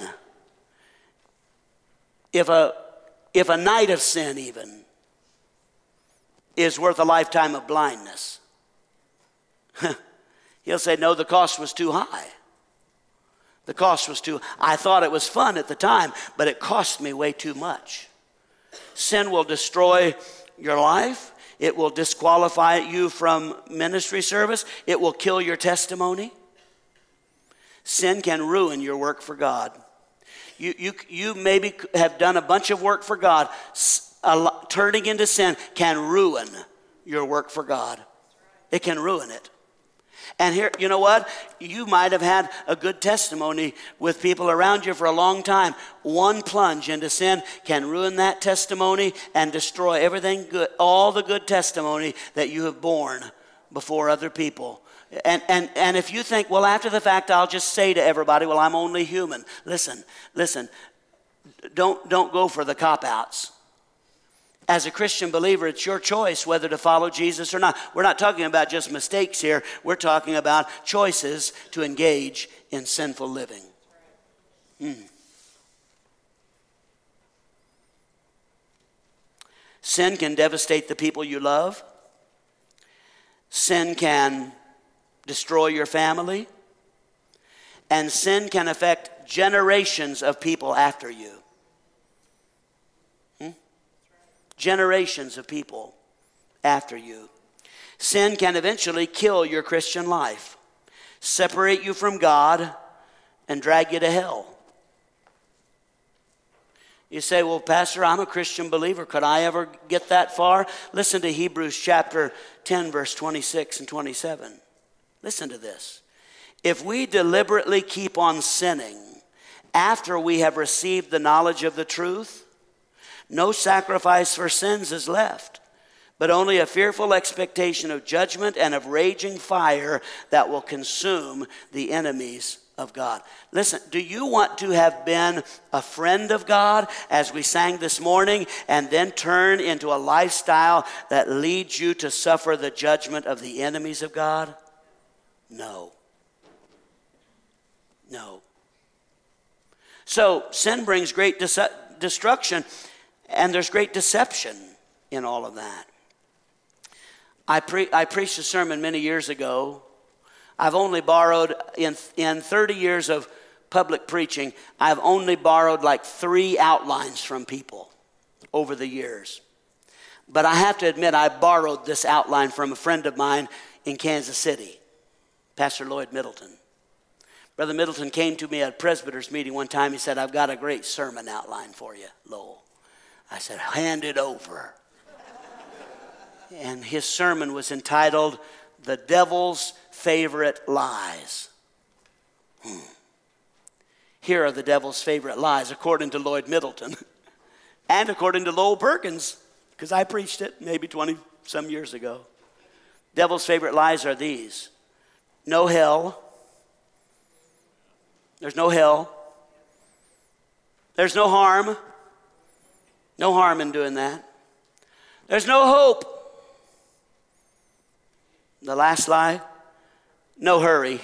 If a, if a night of sin even is worth a lifetime of blindness, he'll say, no, the cost was too high. The cost was too, I thought it was fun at the time, but it cost me way too much. sin will destroy your life. It will disqualify you from ministry service. It will kill your testimony. Sin can ruin your work for God. You, you, you maybe have done a bunch of work for God. A, turning into sin can ruin your work for God. It can ruin it. And here, you know what? You might have had a good testimony with people around you for a long time. One plunge into sin can ruin that testimony and destroy everything good, all the good testimony that you have borne before other people. And, and, and if you think, well, after the fact, I'll just say to everybody, well, I'm only human. Listen, listen, don't, don't go for the cop-outs. As a Christian believer, it's your choice whether to follow Jesus or not. We're not talking about just mistakes here. We're talking about choices to engage in sinful living. Hmm. Sin can devastate the people you love. Sin can destroy your family. And sin can affect generations of people after you. Generations of people after you. Sin can eventually kill your Christian life, separate you from God, and drag you to hell. You say, well, Pastor, I'm a Christian believer. Could I ever get that far? Listen to Hebrews chapter ten, verse twenty-six and twenty-seven. Listen to this. If we deliberately keep on sinning after we have received the knowledge of the truth, no sacrifice for sins is left, but only a fearful expectation of judgment and of raging fire that will consume the enemies of God. Listen, do you want to have been a friend of God, as we sang this morning, and then turn into a lifestyle that leads you to suffer the judgment of the enemies of God? No. No. So sin brings great dis- destruction. And there's great deception in all of that. I, pre- I preached a sermon many years ago. I've only borrowed, in, in thirty years of public preaching, I've only borrowed like three outlines from people over the years. But I have to admit, I borrowed this outline from a friend of mine in Kansas City, Pastor Lloyd Middleton. Brother Middleton came to me at a presbyter's meeting one time. He said, I've got a great sermon outline for you, Lowell. I said, hand it over. And his sermon was entitled, The Devil's Favorite Lies. Hmm. Here are the devil's favorite lies, according to Lloyd Middleton, and according to Lowell Perkins, because I preached it maybe twenty-some years ago. Devil's favorite lies are these. No hell. There's no hell. There's no harm. No harm in doing that. There's no hope. The last lie, no hurry.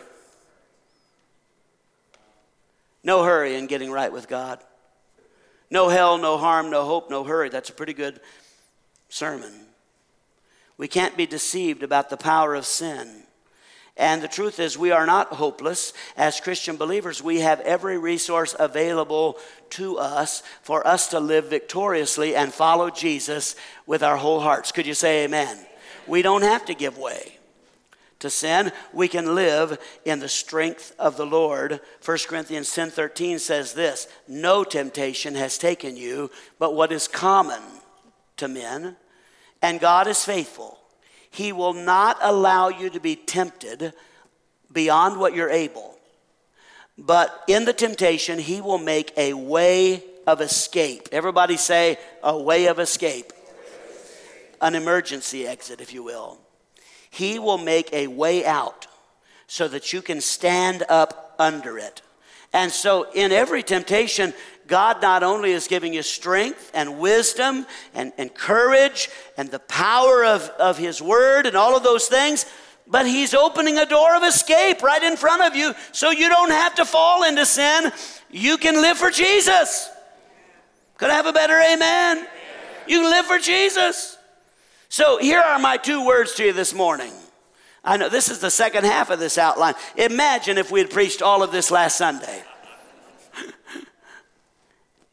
No hurry in getting right with God. No hell, no harm, no hope, no hurry. That's a pretty good sermon. We can't be deceived about the power of sin. And the truth is, we are not hopeless. As Christian believers, we have every resource available to us for us to live victoriously and follow Jesus with our whole hearts. Could you say amen? We don't have to give way to sin. We can live in the strength of the Lord. First Corinthians ten thirteen says this, no temptation has taken you but what is common to men, and God is faithful. He will not allow you to be tempted beyond what you're able. But in the temptation, he will make a way of escape. Everybody say, a way of escape. An emergency exit, if you will. He will make a way out so that you can stand up under it. And so in every temptation, God not only is giving you strength and wisdom and, and courage and the power of, of his word and all of those things, but he's opening a door of escape right in front of you so you don't have to fall into sin. You can live for Jesus. Could I have a better amen? You can live for Jesus. So here are my two words to you this morning. I know this is the second half of this outline. Imagine if we had preached all of this last Sunday.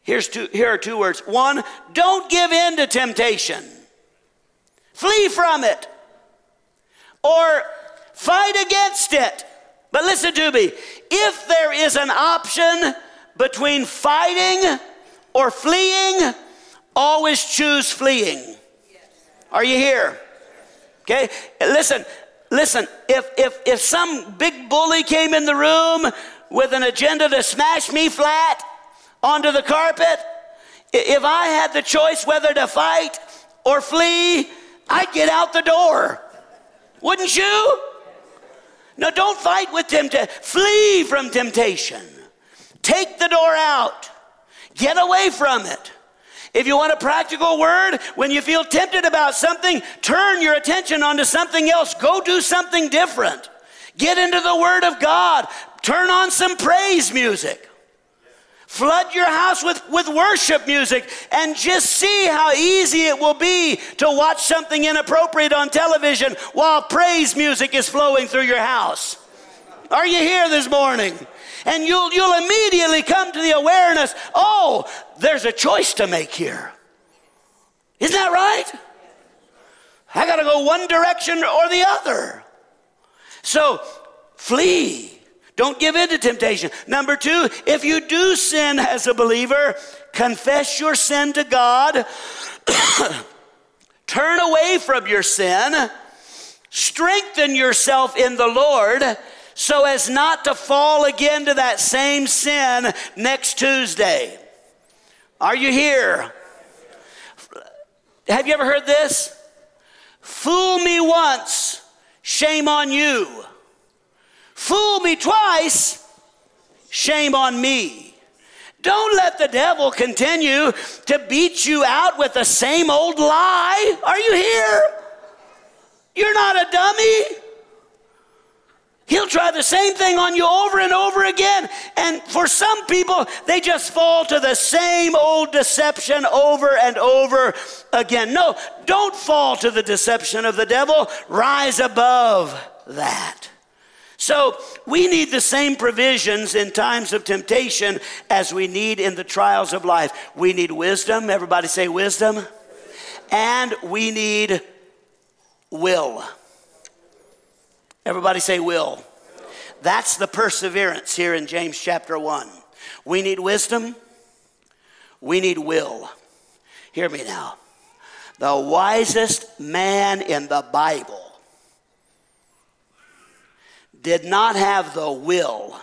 Here's two, here are two words. One, don't give in to temptation. Flee from it. Or fight against it. But listen to me. If there is an option between fighting or fleeing, always choose fleeing. Are you here? Okay, listen, listen, if, if, if some big bully came in the room with an agenda to smash me flat onto the carpet, if I had the choice whether to fight or flee, I'd get out the door. Wouldn't you? No, don't fight with temptation. Flee from temptation. Take the door out. Get away from it. If you want a practical word, when you feel tempted about something, turn your attention onto something else. Go do something different. Get into the Word of God. Turn on some praise music. Flood your house with, with worship music and just see how easy it will be to watch something inappropriate on television while praise music is flowing through your house. Are you here this morning? And you'll, you'll immediately come to the awareness, oh, there's a choice to make here. Isn't that right? I got to go one direction or the other. So flee. Don't give in to temptation. Number two, if you do sin as a believer, confess your sin to God. Turn away from your sin. Strengthen yourself in the Lord so as not to fall again to that same sin next Tuesday. Are you here? Have you ever heard this? Fool me once, shame on you. Fool me twice, shame on me. Don't let the devil continue to beat you out with the same old lie. Are you here? You're not a dummy. He'll try the same thing on you over and over again. And for some people, they just fall to the same old deception over and over again. No, don't fall to the deception of the devil. Rise above that. So we need the same provisions in times of temptation as we need in the trials of life. We need wisdom. Everybody say wisdom. And we need will. Everybody say will. That's the perseverance here in James chapter one. We need wisdom. We need will. Hear me now. The wisest man in the Bible did not have the will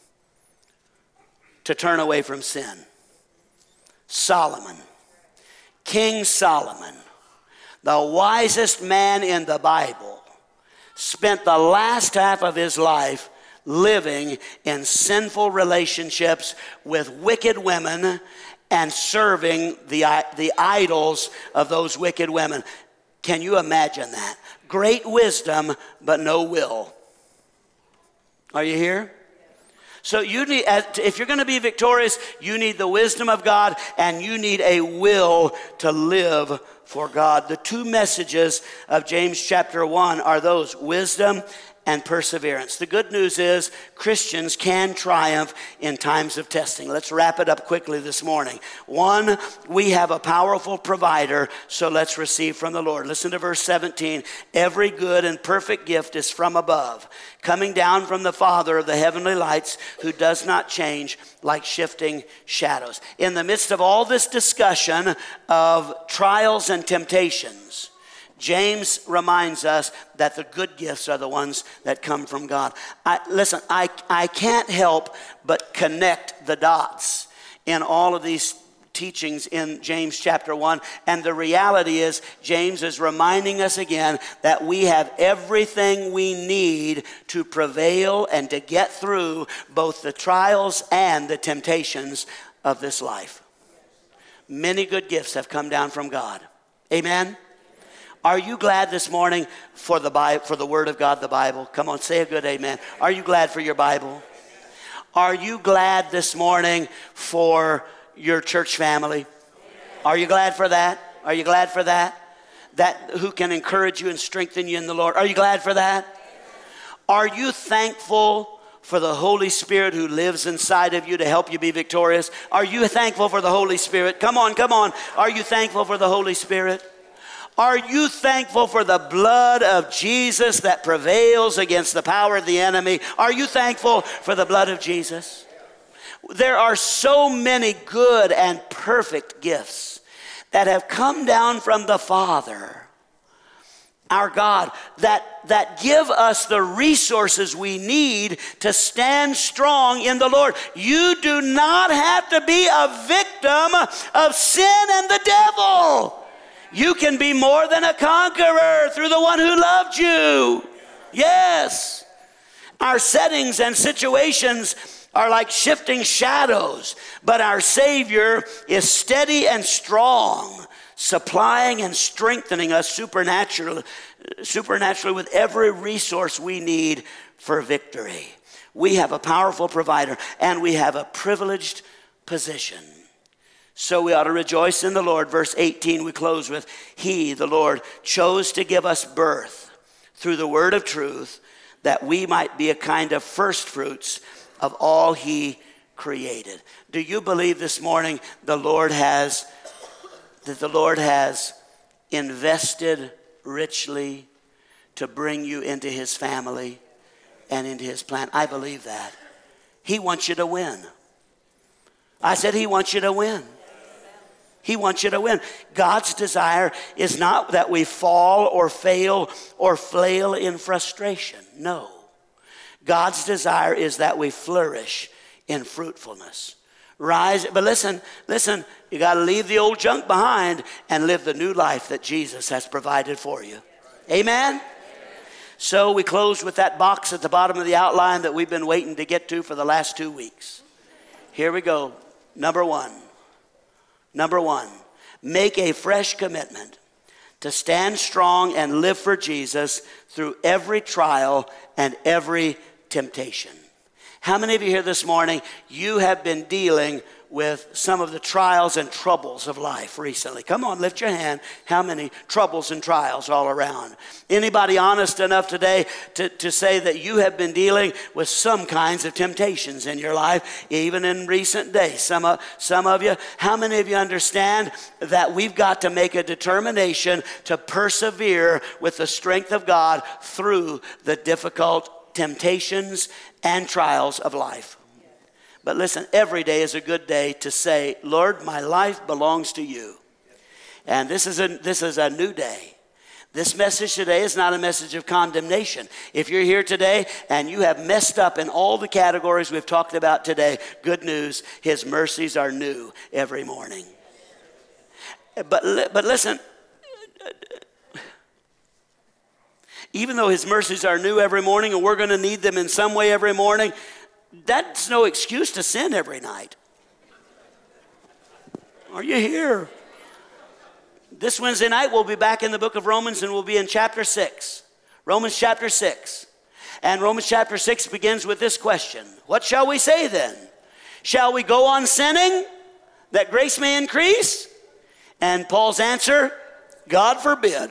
to turn away from sin. Solomon, King Solomon, the wisest man in the Bible, spent the last half of his life living in sinful relationships with wicked women and serving the, the idols of those wicked women. Can you imagine that? Great wisdom, but no will. Are you here? So you need, if you're going to be victorious, you need the wisdom of God and you need a will to live for God. The two messages of James chapter one are those: wisdom and perseverance. The good news is Christians can triumph in times of testing. Let's wrap it up quickly this morning. One, we have a powerful provider, so let's receive from the Lord. Listen to verse seventeen. Every good and perfect gift is from above, coming down from the Father of the heavenly lights, who does not change like shifting shadows. In the midst of all this discussion of trials and temptations, James reminds us that the good gifts are the ones that come from God. I, listen, I, I can't help but connect the dots in all of these teachings in James chapter one. And the reality is, James is reminding us again that we have everything we need to prevail and to get through both the trials and the temptations of this life. Many good gifts have come down from God. Amen? Are you glad this morning for the Bible, for the Word of God, the Bible? Come on, say a good amen. Are you glad for your Bible? Are you glad this morning for your church family? Are you glad for that? Are you glad for that? That who can encourage you and strengthen you in the Lord. Are you glad for that? Are you thankful for the Holy Spirit who lives inside of you to help you be victorious? Are you thankful for the Holy Spirit? Come on, come on. Are you thankful for the Holy Spirit? Are you thankful for the blood of Jesus that prevails against the power of the enemy? Are you thankful for the blood of Jesus? There are so many good and perfect gifts that have come down from the Father, our God, that, that give us the resources we need to stand strong in the Lord. You do not have to be a victim of sin and the devil. You can be more than a conqueror through the one who loved you. Yes. Our settings and situations are like shifting shadows, but our Savior is steady and strong, supplying and strengthening us supernaturally, supernaturally with every resource we need for victory. We have a powerful provider, and we have a privileged position. So we ought to rejoice in the Lord. Verse eighteen we close with, He, the Lord, chose to give us birth through the word of truth, that we might be a kind of first fruits of all He created. Do you believe this morning the Lord has, that the Lord has invested richly to bring you into His family and into His plan? I believe that. He wants you to win. I said He wants you to win. He wants you to win. God's desire is not that we fall or fail or flail in frustration. No. God's desire is that we flourish in fruitfulness. Rise, but listen, listen, you got to leave the old junk behind and live the new life that Jesus has provided for you. Amen? Amen? So we close with that box at the bottom of the outline that we've been waiting to get to for the last two weeks. Here we go. Number one. Number one, make a fresh commitment to stand strong and live for Jesus through every trial and every temptation. How many of you here this morning, you have been dealing with some of the trials and troubles of life recently? Come on, lift your hand. How many troubles and trials all around? Anybody honest enough today to, to say that you have been dealing with some kinds of temptations in your life, even in recent days? Some of, some of you, how many of you understand that we've got to make a determination to persevere with the strength of God through the difficult temptations and trials of life? But listen, every day is a good day to say, Lord, my life belongs to you. And this is a, this is a new day. This message today is not a message of condemnation. If you're here today and you have messed up in all the categories we've talked about today, good news, His mercies are new every morning. But, but listen, even though His mercies are new every morning and we're going to need them in some way every morning, that's no excuse to sin every night. Are you here? This Wednesday night we'll be back in the book of Romans and we'll be in chapter six. Romans chapter six. And Romans chapter six begins with this question. What shall we say then? Shall we go on sinning that grace may increase? And Paul's answer, God forbid.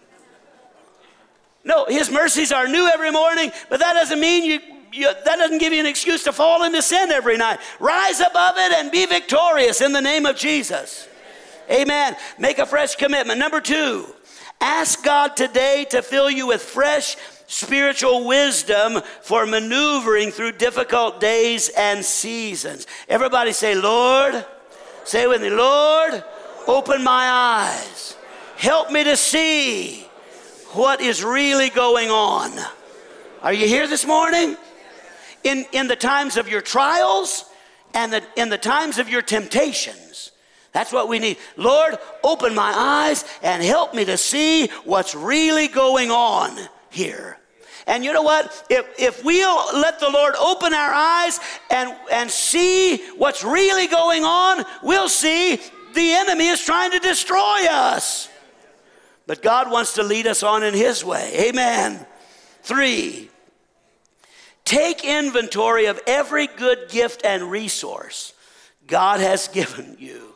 No, His mercies are new every morning, but that doesn't mean you You, that doesn't give you an excuse to fall into sin every night. Rise above it and be victorious in the name of Jesus. Amen. Make a fresh commitment. Number two, ask God today to fill you with fresh spiritual wisdom for maneuvering through difficult days and seasons. Everybody say, Lord, say it with me, Lord, open my eyes. Help me to see what is really going on. Are you here this morning? In, in the times of your trials and the, in the times of your temptations. That's what we need. Lord, open my eyes and help me to see what's really going on here. And you know what? If, if we'll let the Lord open our eyes and, and see what's really going on, we'll see the enemy is trying to destroy us. But God wants to lead us on in His way. Amen. Three. Take inventory of every good gift and resource God has given you.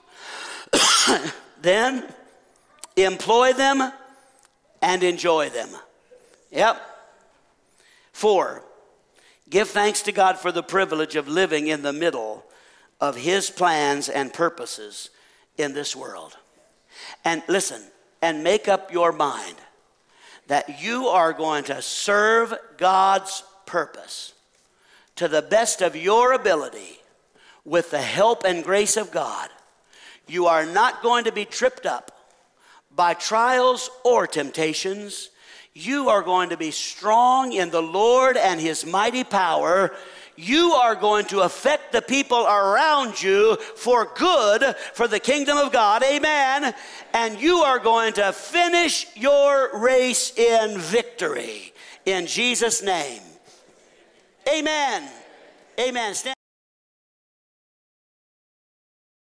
Then employ them and enjoy them. Yep. Four, Give thanks to God for the privilege of living in the middle of his plans and purposes in this world. And listen, and make up your mind that you are going to serve God's purpose to the best of your ability with the help and grace of God. You are not going to be tripped up by trials or temptations. You are going to be strong in the Lord and his mighty power. You are going to affect the people around you for good, for the kingdom of God. Amen. And you are going to finish your race in victory. In Jesus' name. Amen. Amen. Stand